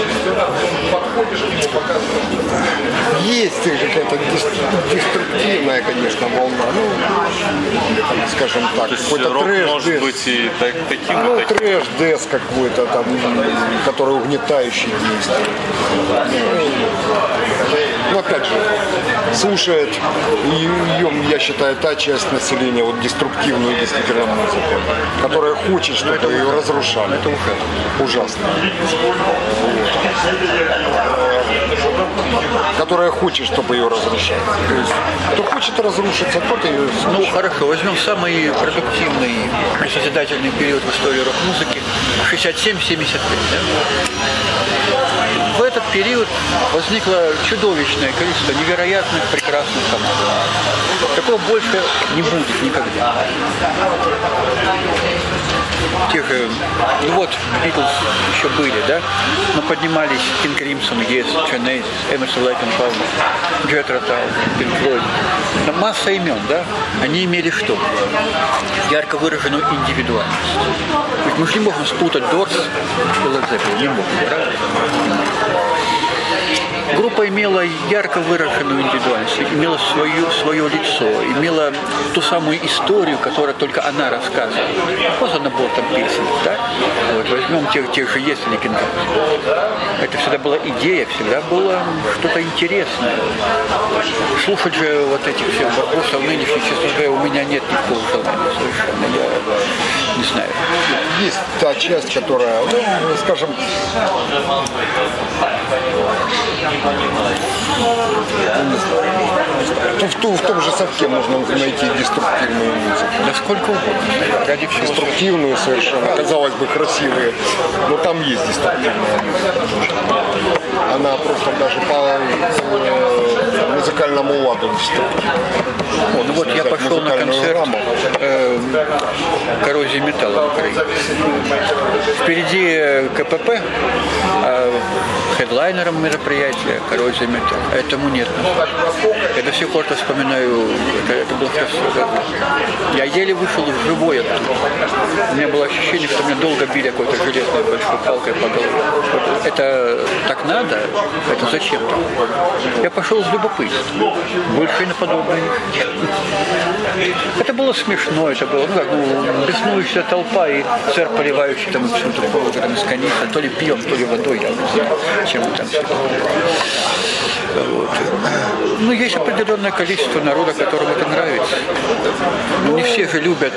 Есть какая-то деструктивная, конечно, волна. Ну, скажем так, какой-то рок трэш. может быть и таким, и таким. Трэш-дэс какой-то там, который угнетающий действует. Ну, опять же, слушает ее, я считаю, та часть населения, вот деструктивную действительно музыку, которая хочет, чтобы ее разрушали. Это ужасно. Которая хочет, чтобы ее разрушали. То есть, кто хочет разрушиться, тот ее... Ну, хорошо, возьмем самый продуктивный и созидательный период в истории рок-музыки, 67-75, да? В этот период возникло чудовищное количество невероятных, прекрасных команд. Такого больше не будет никогда. Ну вот, Битлз еще были, да? Но поднимались King Crimson, Yes, Genesis, Emerson, Lake and Palmer, Jethro Tull, Pink Floyd. Масса имен, да? Они имели что? Ярко выраженную индивидуальность. Ведь мы же не можем спутать Doors и Led Zeppelin, не можем, правда? Группа имела ярко выраженную индивидуальность, имела свое лицо, имела ту самую историю, которую только она рассказывала. Вот за набор там песен, да? Вот, возьмем тех же «Если Ликенберг». Это всегда была идея, всегда было что-то интересное. Слушать же вот этих всех барбосов нынешних, честно говоря, у меня нет никакого желания совершенно. Я не знаю. Есть та часть, которая, ну, скажем, в том же совке можно найти деструктивную музыку. Да сколько угодно. Ради всего. Деструктивную совершенно, казалось бы, красивые. Но там есть деструктивная музыка. она просто даже по музыкальному ладу деструктивна. Ну вот я пошел на концерт «Коррозии металла» в Украине. Впереди КПП, а хедлайнером мероприятия «Коррозия металла». Этому нет. Я до сих пор вспоминаю, это было красиво. Я еле вышел в живой оттуда. У меня было ощущение, что меня долго били какой-то железной большой палкой по голове. Это так надо? Это зачем-то? Я пошел с любопытством. Больше на подобное. Это было смешно, это было, беснующая толпа и сэр, поливающий там что-то там из канистра, то ли пьем, то ли водой, я не знаю, чем мы там всегда. Вот. Ну, есть определенное количество народа, которому это нравится. Не все же любят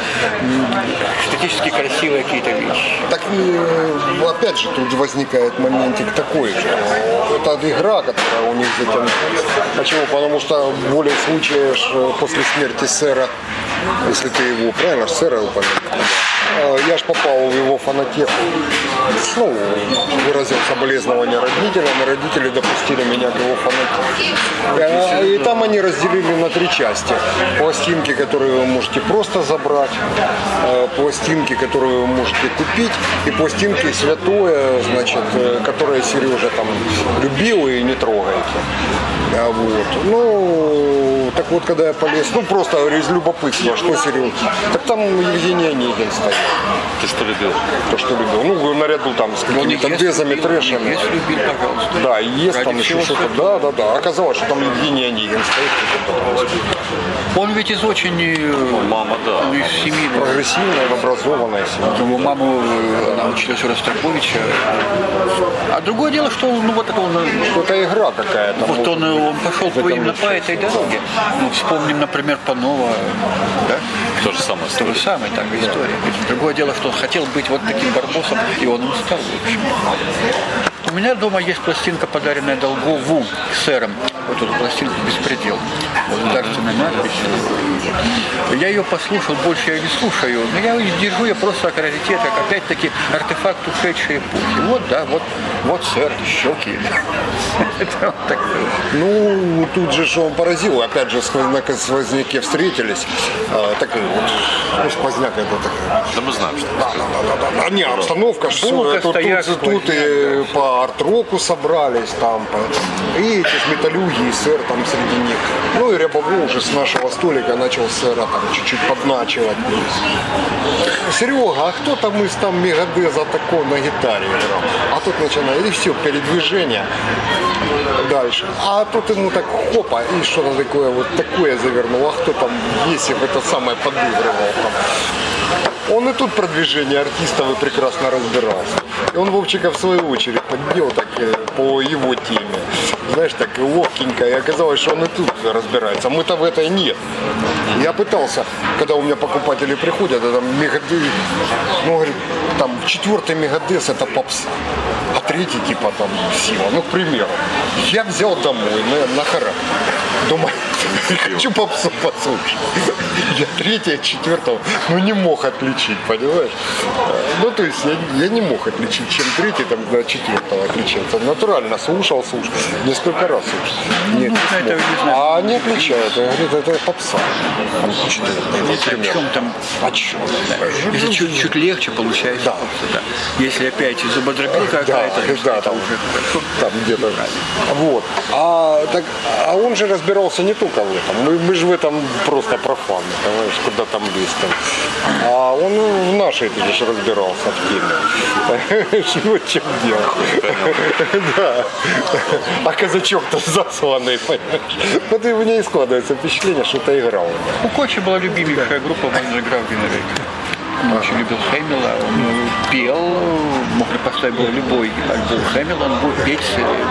эстетически красивые какие-то вещи. Так и опять же тут возникает моментик такой, что это игра, которая у них затянута. Почему? Потому что в более случаев после смерти сэра, если ты его, правильно, сэра упомянул, я ж попал в его фонотеку. Ну, выразил соболезнования родителям, и родители допустили меня к его фонотеке. И там они разделили на 3 части. Пластинки, которые вы можете просто забрать, пластинки, которые вы можете купить, и пластинки святое, значит, которые Сережа там любил и не трогайте. Вот. Ну, так вот, когда я полез, просто говорю, из любопытства, что Серега, так там Евгений Онегин стоял. Ты что любил? То, что любил. Ну, наряду там с какими-то безами, трэшами. Есть любил, пожалуйста. Да, и есть там еще что-то. Да. Оказалось, что там Евгений Онегин стоит. Он ведь из очень... Мама, да. Из семьи. Прогрессивная, образованная семья. Его маму, она училась у Ростроповича. А другое дело, что это игра какая-то. Вот он пошел именно по этой дороге. Ну, вспомним, например, Панова. Да? То же самое. То же самое, так, история. Другое дело, что он хотел быть вот таким барбосом, и он им стал, в общем. У меня дома есть пластинка, подаренная Долгову сэром. Вот эту пластинку «Беспредел». Государственная надпись. Я ее послушал, больше я не слушаю. Но я держу ее просто как раритет, как опять-таки артефакт ушедшей эпохи. Вот, да, вот сэр, щеки. Это вот такое. Ну, тут же что он поразил. Опять же, на сквозняке встретились. Такой вот, сквозняк это такой. Да мы знаем, что. Да. Не, обстановка, все. Тут и по арт-року собрались, там, и эти металлюги, и сэр там среди них. Ну, и Рябову уже с нашего столика начал сэра там чуть-чуть подначивать. Серега, а кто там из там Мегадеза такой на гитаре играл? А тут начинает, и все, передвижение. Дальше. А тут ему так хопа, и что-то такое, вот такое завернул. А кто там, если это самое подыгрывал там. Он и тут продвижение артистов и прекрасно разбирался. И он Вовчика в свою очередь поддел так по его теме. Знаешь, так ловкенько. И оказалось, что он и тут разбирается. Мы-то в этой нет. Я пытался, когда у меня покупатели приходят, а там Мегадес, ну, говорит, там 4-й Мегадес это попса. А 3-й типа там сила. Ну, к примеру. Я взял домой на характер. Думаю, хочу попсу послушать. Я 3-й от 4-го, не мог отличить, понимаешь? Ну, то есть я не мог отличить, чем 3-й там до 4-го отличается. Натурально слушал, несколько раз слушал. Нет, не смог. А они отличают. Говорит, это попса. Там 4-й. О чем там? О чем? Если чуть легче получается. Да. Да. Если опять зубодробилка какая-то, это уже хорошо. Там где-то. Вот. А он же разбирался не только в этом. Мы же в этом просто профаны, понимаешь, куда там лезть. А он в нашей же разбирался в теме. Вот в чем дело. Да. А казачок-то засланный, понимаешь. Вот и у меня и складывается впечатление, что это игра. У Кочи была любимая группа, он играл в Генерейке. Он очень любил Хэмилла, он пел, мог ли поставить был любой альбом Хэмилла, он будет петь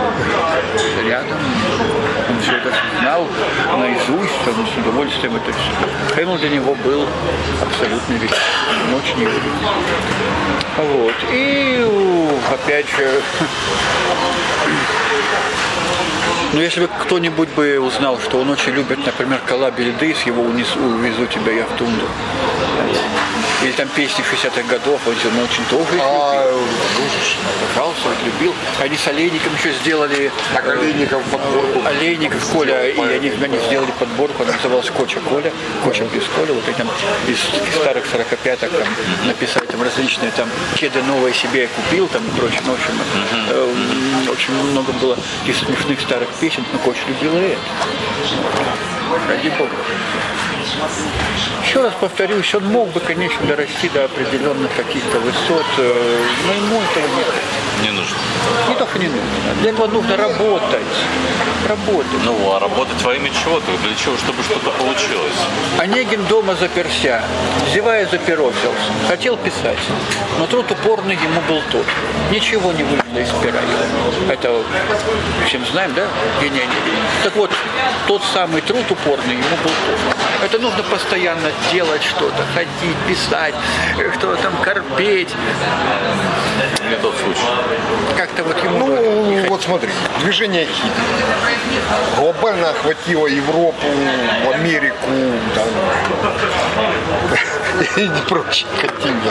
рядом, он все это знал наизусть, он с удовольствием это все. Хэмилл для него был абсолютный великий, он очень его любил. Вот, и опять же, но если бы кто-нибудь бы узнал, что он очень любит, например, Кала Бельдыс, его увезу тебя я в тундру. Или там песни 60-х годов, он очень тоже их любил. Пожалуйста, вот любил. Они с Олейником еще сделали... Так Олейников подборку. Олейников, Коля, и они сделали подборку, она называлась «Коча Коля», «Коча без Коля». Вот они там из старых 45-ок там написали там различные, там, кеды новые себе я купил, там, и прочее. Ну, в общем, очень много было и смешных старых песен, но Коч любил и это. Ради Бога. Еще раз повторюсь, он мог бы, конечно, дорасти до определенных каких-то высот, но ему этого Не нужно. не то, что не нужно. Для этого нужно работать. Работать. Ну, а работать во имя чего-то? Для чего? Чтобы что-то получилось. Онегин дома заперся, зевая заперся, хотел писать, но труд упорный ему был тот. Ничего не вылезло из пера. Это всем знаем, да? Евгений Онегин. Так вот, тот самый труд упорный ему был тот. Это нужно постоянно делать что-то, ходить, писать, что-то там корпеть. Не тот случай. Как-то вот ему... Ну, вот смотри, движение хит глобально охватило Европу, Америку, там, и прочий континент.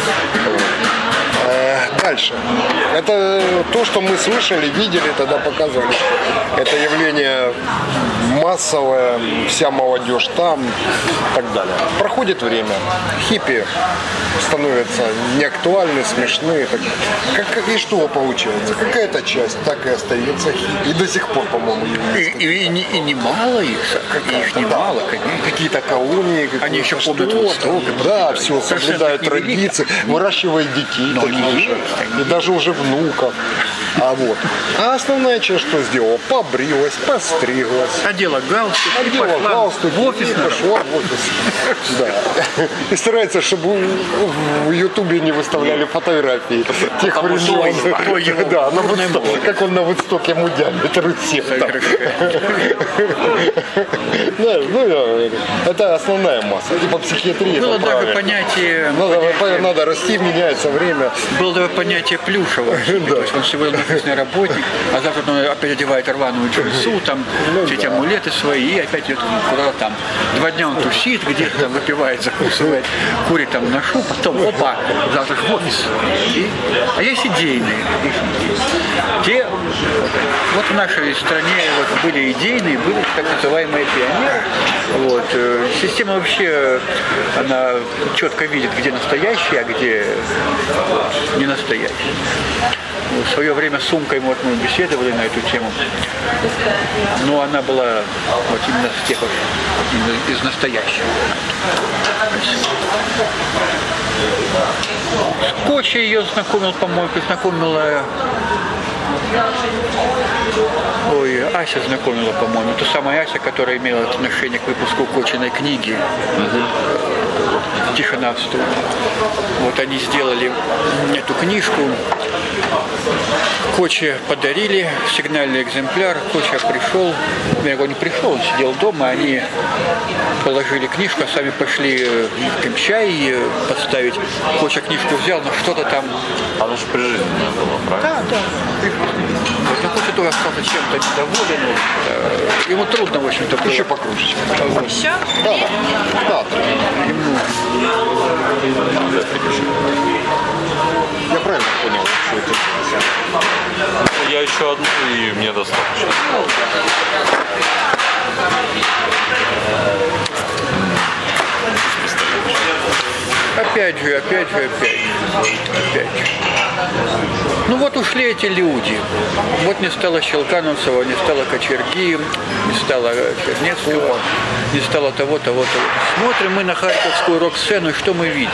Дальше. Это то, что мы слышали, видели, тогда показывали. Это явление массовое, вся молодежь там и так далее. Проходит время, хиппи становятся неактуальны, смешны. И что получается? Какая-то часть так и остается хиппи. И до сих пор, по-моему, И немало их, их немало, конечно. Какие-то колонии, Они еще помнят Восток. да, все, соблюдают традиции, выращивают детей таких же, и даже уже внуков. А основная часть что сделала? Побрилась, постриглась. Одела галстук, Одела галстук в офис и пошла в офис. Да. И старается, чтобы в Ютубе не выставляли фотографии тех времен. Да, как он на Вудстоке ему диаметр всех там. Это основная масса. Типа психиатрия. Было даже понятие... Надо расти, меняется время. Было даже понятие Плюшева. То есть он сегодня офисный работник, а завтра он опять одевает рваную джинсу, там все эти амулеты свои, и опять идет куда-то там. 2 дня он тусит, где-то там выпивает, закусывает, курит там ношу, потом опа, завтра в офис. А есть идейные. Вот в нашей стране вот были идейные, были так называемые пионеры. Вот. Система вообще, она четко видит, где настоящий, а где не настоящий. В свое время с Сумкой мы беседовали на эту тему, но она была вот именно с тех, из настоящих. С Кочей ее знакомил, по-моему, Ася знакомила, по-моему. Та самая Ася, которая имела отношение к выпуску Кочиной книги «Тихоновство». Вот они сделали эту книжку. Коче подарили сигнальный экземпляр. Коча пришел, он не пришел, он сидел дома, они положили книжку, а сами пошли им чай подставить. Коча книжку взял, но что-то там... Она же прижизненная была, правильно? Да. Но Коча тоже остался чем-то недоволен. Ему трудно, в общем-то, было. Еще покружить. Еще? Да. Я правильно понял, что это? Я еще одну, и мне достаточно. Опять же. Ну вот ушли эти люди. Вот не стало Щелкановцева, не стало Кочерги, не стало Чернецкого, не стало того. Смотрим мы на харьковскую рок-сцену, и что мы видим?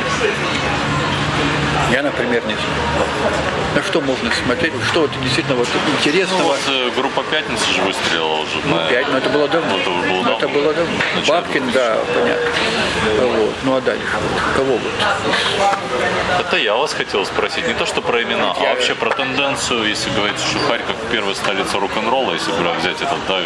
Я, например, не знаю. На что можно смотреть? Что вот действительно вот интересного? Ну, вот группа «Пятница» же выстрелила уже. Но это было давно. Это было давно. Бабкин, да, понятно. Вот. Ну а дальше? Кого вот? Это я вас хотел спросить. Не то, что про имена, а вообще про тенденцию, если говорить, что Харьков первая столица рок-н-ролла, если взять этот, да,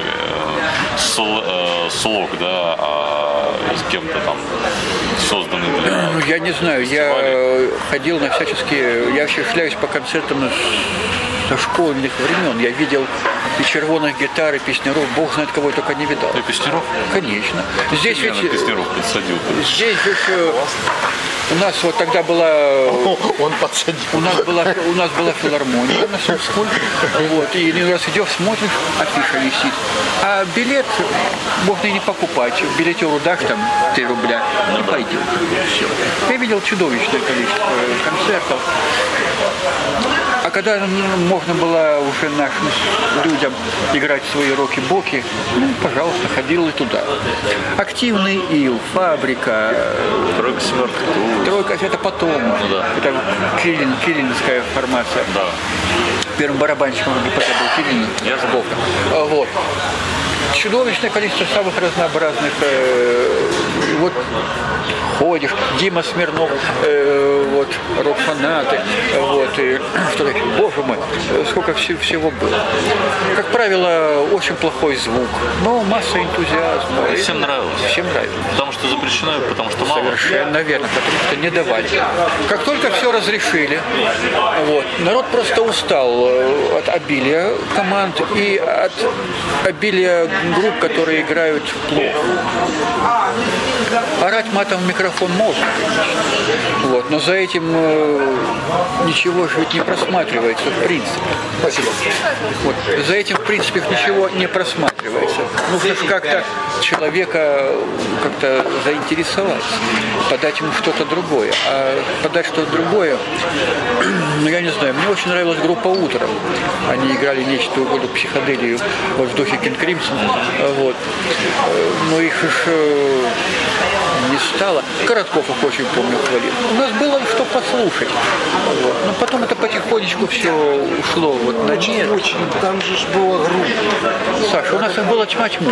слог, да, с кем-то там созданный для... Ну, я не знаю, я ходил на всяческие, я вообще шляюсь по концертам со школьных времен. Я видел и червоных гитар, и Песняров, бог знает, кого я только не видал. Ты Песняров? Конечно. Здесь Я ведь... на Песняров подсадил. Здесь ведь У нас вот тогда была... Он подсадил. У нас была филармония на Сумской. Вот, и один раз идешь, смотришь, афиша висит. А билет можно и не покупать. Билетеру дашь там 3 рубля, не пойдет. Все. Я видел чудовищное количество концертов. А когда можно было уже нашим людям играть свои роки-боки, ну, пожалуйста, ходил и туда. Активный ил, фабрика. Тройка семерка. Тройка, это потом. Ну, да. Это Килинская формация. Да. Первым барабанщиком в ГПТ был Килин. Я забыл. Вот. Чудовищное количество самых разнообразных. Вот ходишь, Дима Смирнов, вот, рок-фанаты, вот, и что такое, боже мой, сколько всего было. Как правило, очень плохой звук, но масса энтузиазма. Всем нравилось. Всем нравилось. Потому что запрещено, потому что мало. Совершенно верно, потому что не давали. Как только все разрешили, вот, народ просто устал от обилия команд и от обилия групп, которые играют плохо. Орать матом в микрофон можно, вот, но за этим ничего же ведь не просматривается в принципе. Спасибо. Вот, за этим в принципе ничего не просматривается. Нужно же как-то человека как-то заинтересовать, подать ему что-то другое. А подать что-то другое, ну я не знаю, мне очень нравилась группа «Утро». Они играли нечто угодно психоделию в духе Кинг Кримсон. Вот. Но их же не стало. Коротков их очень, помню, хвалил. У нас было что послушать. Вот. Но потом это потихонечку все ушло вот на нет. Очень. Там же была группа. Саша, у нас их было тьма тьму.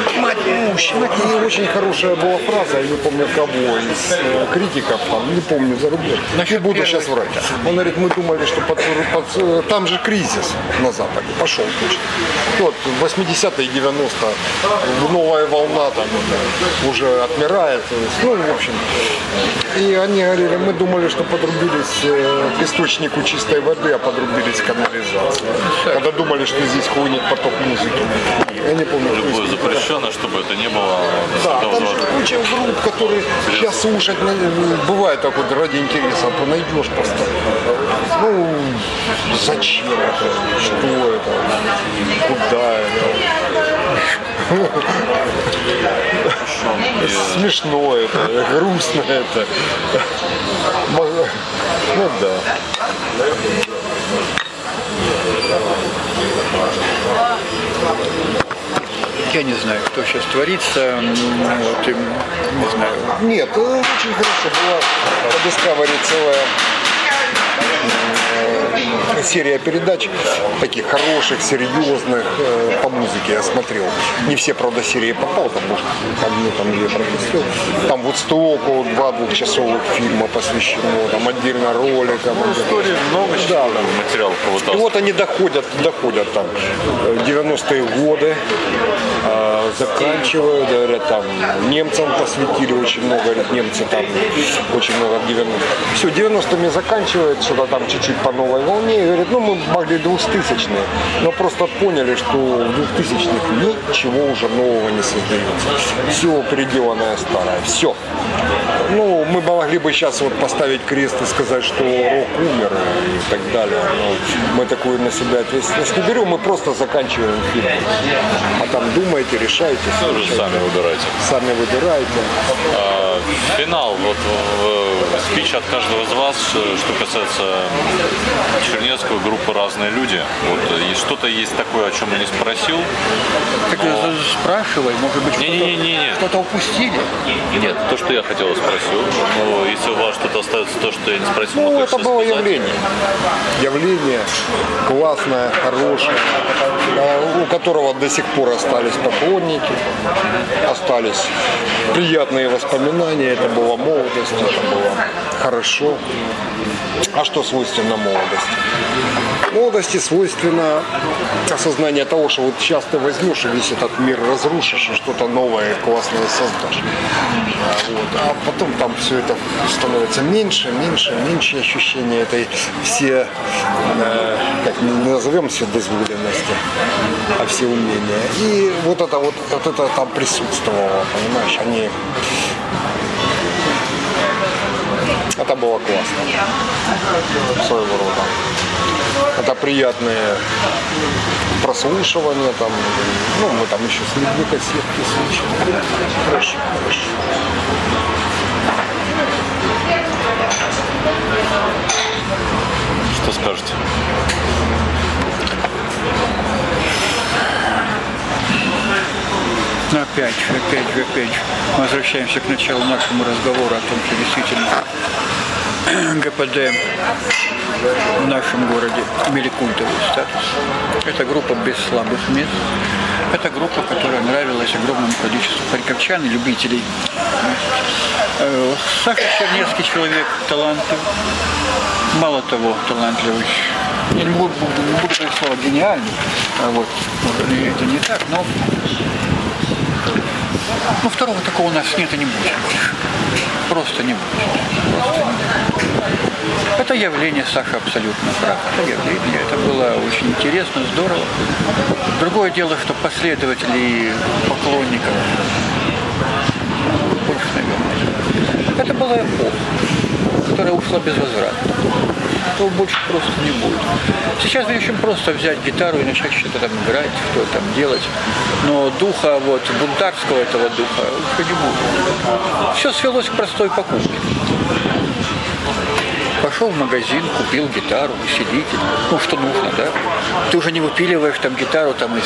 И очень хорошая была фраза, я не помню кого из критиков, там, не помню за рубеж. Не буду сейчас врать. Он говорит, мы думали, что там же кризис на Западе пошел точно. Вот 80-е, 90-е, новая волна там уже отмирает. Ну, в общем. И они говорили, мы думали, что подрубились к источнику чистой воды, а подрубились к канализации. Когда думали, что здесь хлынет поток музыки. Я не помню, что Любое запрещено, чтобы это не было. да, там же куча групп, которые сейчас слушать, бывает так вот ради интереса, найдешь просто. Ну, зачем это? Что это? Куда это? Смешно это, грустно это. Ну да. Я не знаю, кто сейчас творится, вот, не знаю. Нет, очень хорошо была по Discovery целая серия передач, таких хороших, серьезных, по музыке я смотрел. Не все, правда, серии попал, там, может, одну там две пропустил. Там вот столько 2 двухчасовых фильма посвящено, там отдельно роликам. Истории много чего, да, материалов и повытаскивали. вот они доходят там 90-е годы, заканчивают, говорят, там немцам посвятили очень много, говорят, немцы там очень много в 90-х. Все, 90-ми заканчивают, что-то там чуть-чуть по новой волне, и говорят, ну мы могли 2000-е, но просто поняли, что в 2000-х ничего уже нового не создается. Все переделанное старое, все. Ну, мы могли бы сейчас вот поставить крест и сказать, что рок умер и так далее. Но мы такую на себя ответственность не берем, мы просто заканчиваем фильм. А там думаете, решайте. Тоже сами выбирайте. Сами выбираете. Финал, вот спич от каждого из вас, что касается Чернецкого, группы «Разные люди». Вот, и что-то есть такое, о чем я не спросил. Так спрашивай, может быть, Не. что-то упустили? Нет, то, что я хотел, спросил. Но если у вас что-то остается, то, что я не спросил, Ну, вы это хотите было сказать? явление. Явление классное, хорошее, у которого до сих пор остались поклонники, остались приятные воспоминания. Это была молодость, это было хорошо. А что свойственно молодости? Молодости свойственно осознание того, что вот сейчас ты возьмешь и весь этот мир разрушишь, и что-то новое, классное создашь. Вот. А потом там все это становится меньше ощущения этой все, как не назовем все дозволенности, а все умения. И вот это там присутствовало, понимаешь, они... Это было классно. Своего рода. Это приятные прослушивания, там, ну, мы там еще с людьми кассетки слушали. Хорошо. Что скажете? Но опять возвращаемся к началу нашего разговора о том, что действительно ГПД в нашем городе имели культовый статус. Это группа без слабых мест. Это группа, которая нравилась огромному количеству харьковчан и любителей. Саша Чернецкий человек талантливый. Мало того, талантливый. Я не буду говорить слово гениальный. Вот. Это не так, но второго такого у нас нет и не будет. Просто не будет. Это явление, Саша абсолютно прав. Это явление. Это было очень интересно, здорово. Другое дело, что последователей, поклонников больше, наверное. Это была эпоха, которая ушла без возврата. Этого больше просто не будет. Сейчас мы очень просто взять гитару и начать что-то там играть, что-то там делать. Но духа, бунтарского этого духа уже не будет. Все свелось к простой покупке. Пошел в магазин, купил гитару, усилитель. Ну, что нужно, да? Ты уже не выпиливаешь там гитару там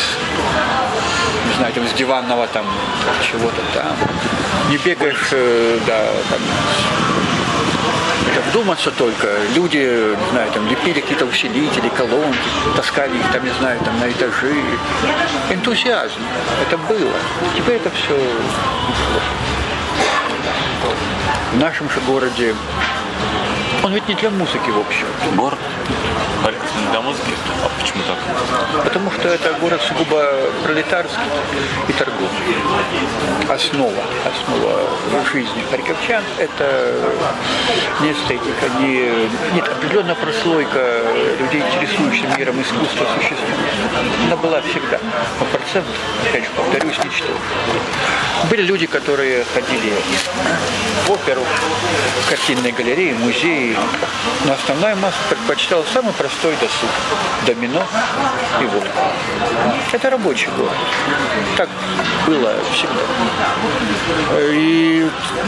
из диванного там чего-то там. Не бегаешь, вдуматься только. Люди, не знаю, там лепили какие-то усилители, колонки, таскали их там, не знаю, там на этажи. Энтузиазм. Это было. Теперь это все ушло. В нашем же городе он ведь не для музыки, в общем. Город? Харьков не для музыки? А почему так? Потому что это город сугубо пролетарский и торговый. Основа жизни харьковчан – это не эстетика, нет, определенная прослойка людей, интересующихся миром искусства, существует. Она была всегда. Но процент, опять же, повторюсь, ничтожный. Были люди, которые ходили в оперу, в картинные галереи, музеи, но основная масса предпочитала самый простой досуг – домино и водку. Это рабочий город. Так было всегда. И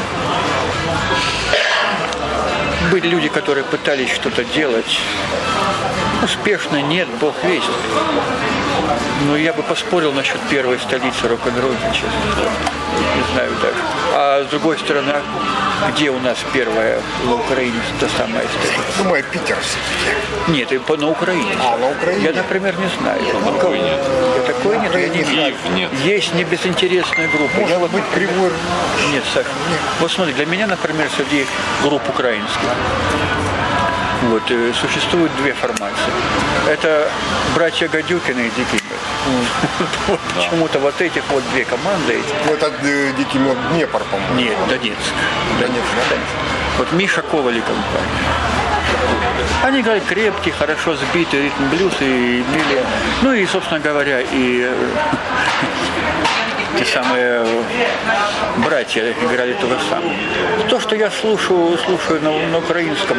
были люди, которые пытались что-то делать. Успешно нет, Бог весть. Но я бы поспорил насчет первой столицы рок-н-ролла, честно говоря. Не знаю даже. А с другой стороны, где у нас первая на Украине та самая столица? Думаю, Питер все-таки. Нет, на Украине. На Украине? Я, например, не знаю. Такой нет. Такой нет, я не знаю. Нет. Есть не безинтересная группа. Может быть, Кривой. Нет, Саша. Вот смотри, для меня, например, среди групп украинских существуют две формации. Это братья Гадюкины и Дикий Мед. Почему-то этих две команды. Это Дикий Мед Днепр, по-моему. Нет, Донецк. Вот Миша Коваль и компания. Они играли крепкий, хорошо сбитый ритм-блюз и имели, ну и, собственно говоря, и те самые братья играли то же самое. То, что я слушаю на украинском,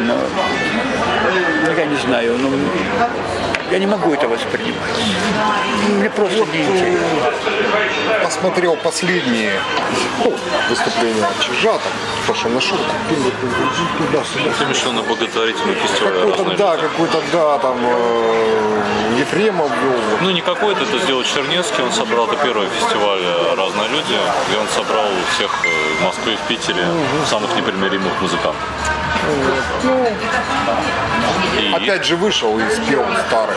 я не знаю, я не могу это воспринимать. Мне просто неинтересно. Посмотрел последние выступления Чижа, пошел на шутку, туда-сюда. Ты имеешь на благотворительный фестиваль? Какой-то, там Ефремов был. Ну, не какой-то, это сделал Чернецкий, он собрал, это первый фестиваль «Разные люди», и он собрал всех в Москве и в Питере самых непримиримых музыкантов. Опять же вышел и спел старый.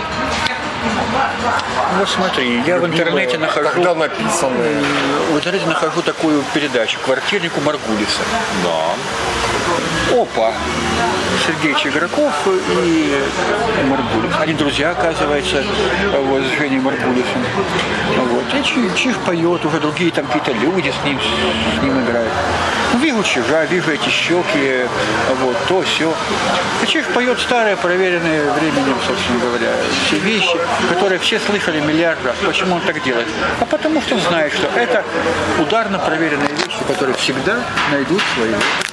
Вот смотри, я в интернете нахожу. Когда написанные. В интернете нахожу такую передачу «Квартирник у Маргулиса». Да. Опа! Сергей Чиграков и Маргулис. Они друзья, оказывается, с Женей Маргулисом. И Чиж поет, уже другие там какие-то люди с ним играют. Вижу Чижа, вижу эти щеки, то, все. И Чиж поет старые, проверенные временем, собственно говоря, все вещи, которые все слышали миллиард раз. Почему он так делает? А потому что он знает, что это ударно проверенные вещи, которые всегда найдут свои.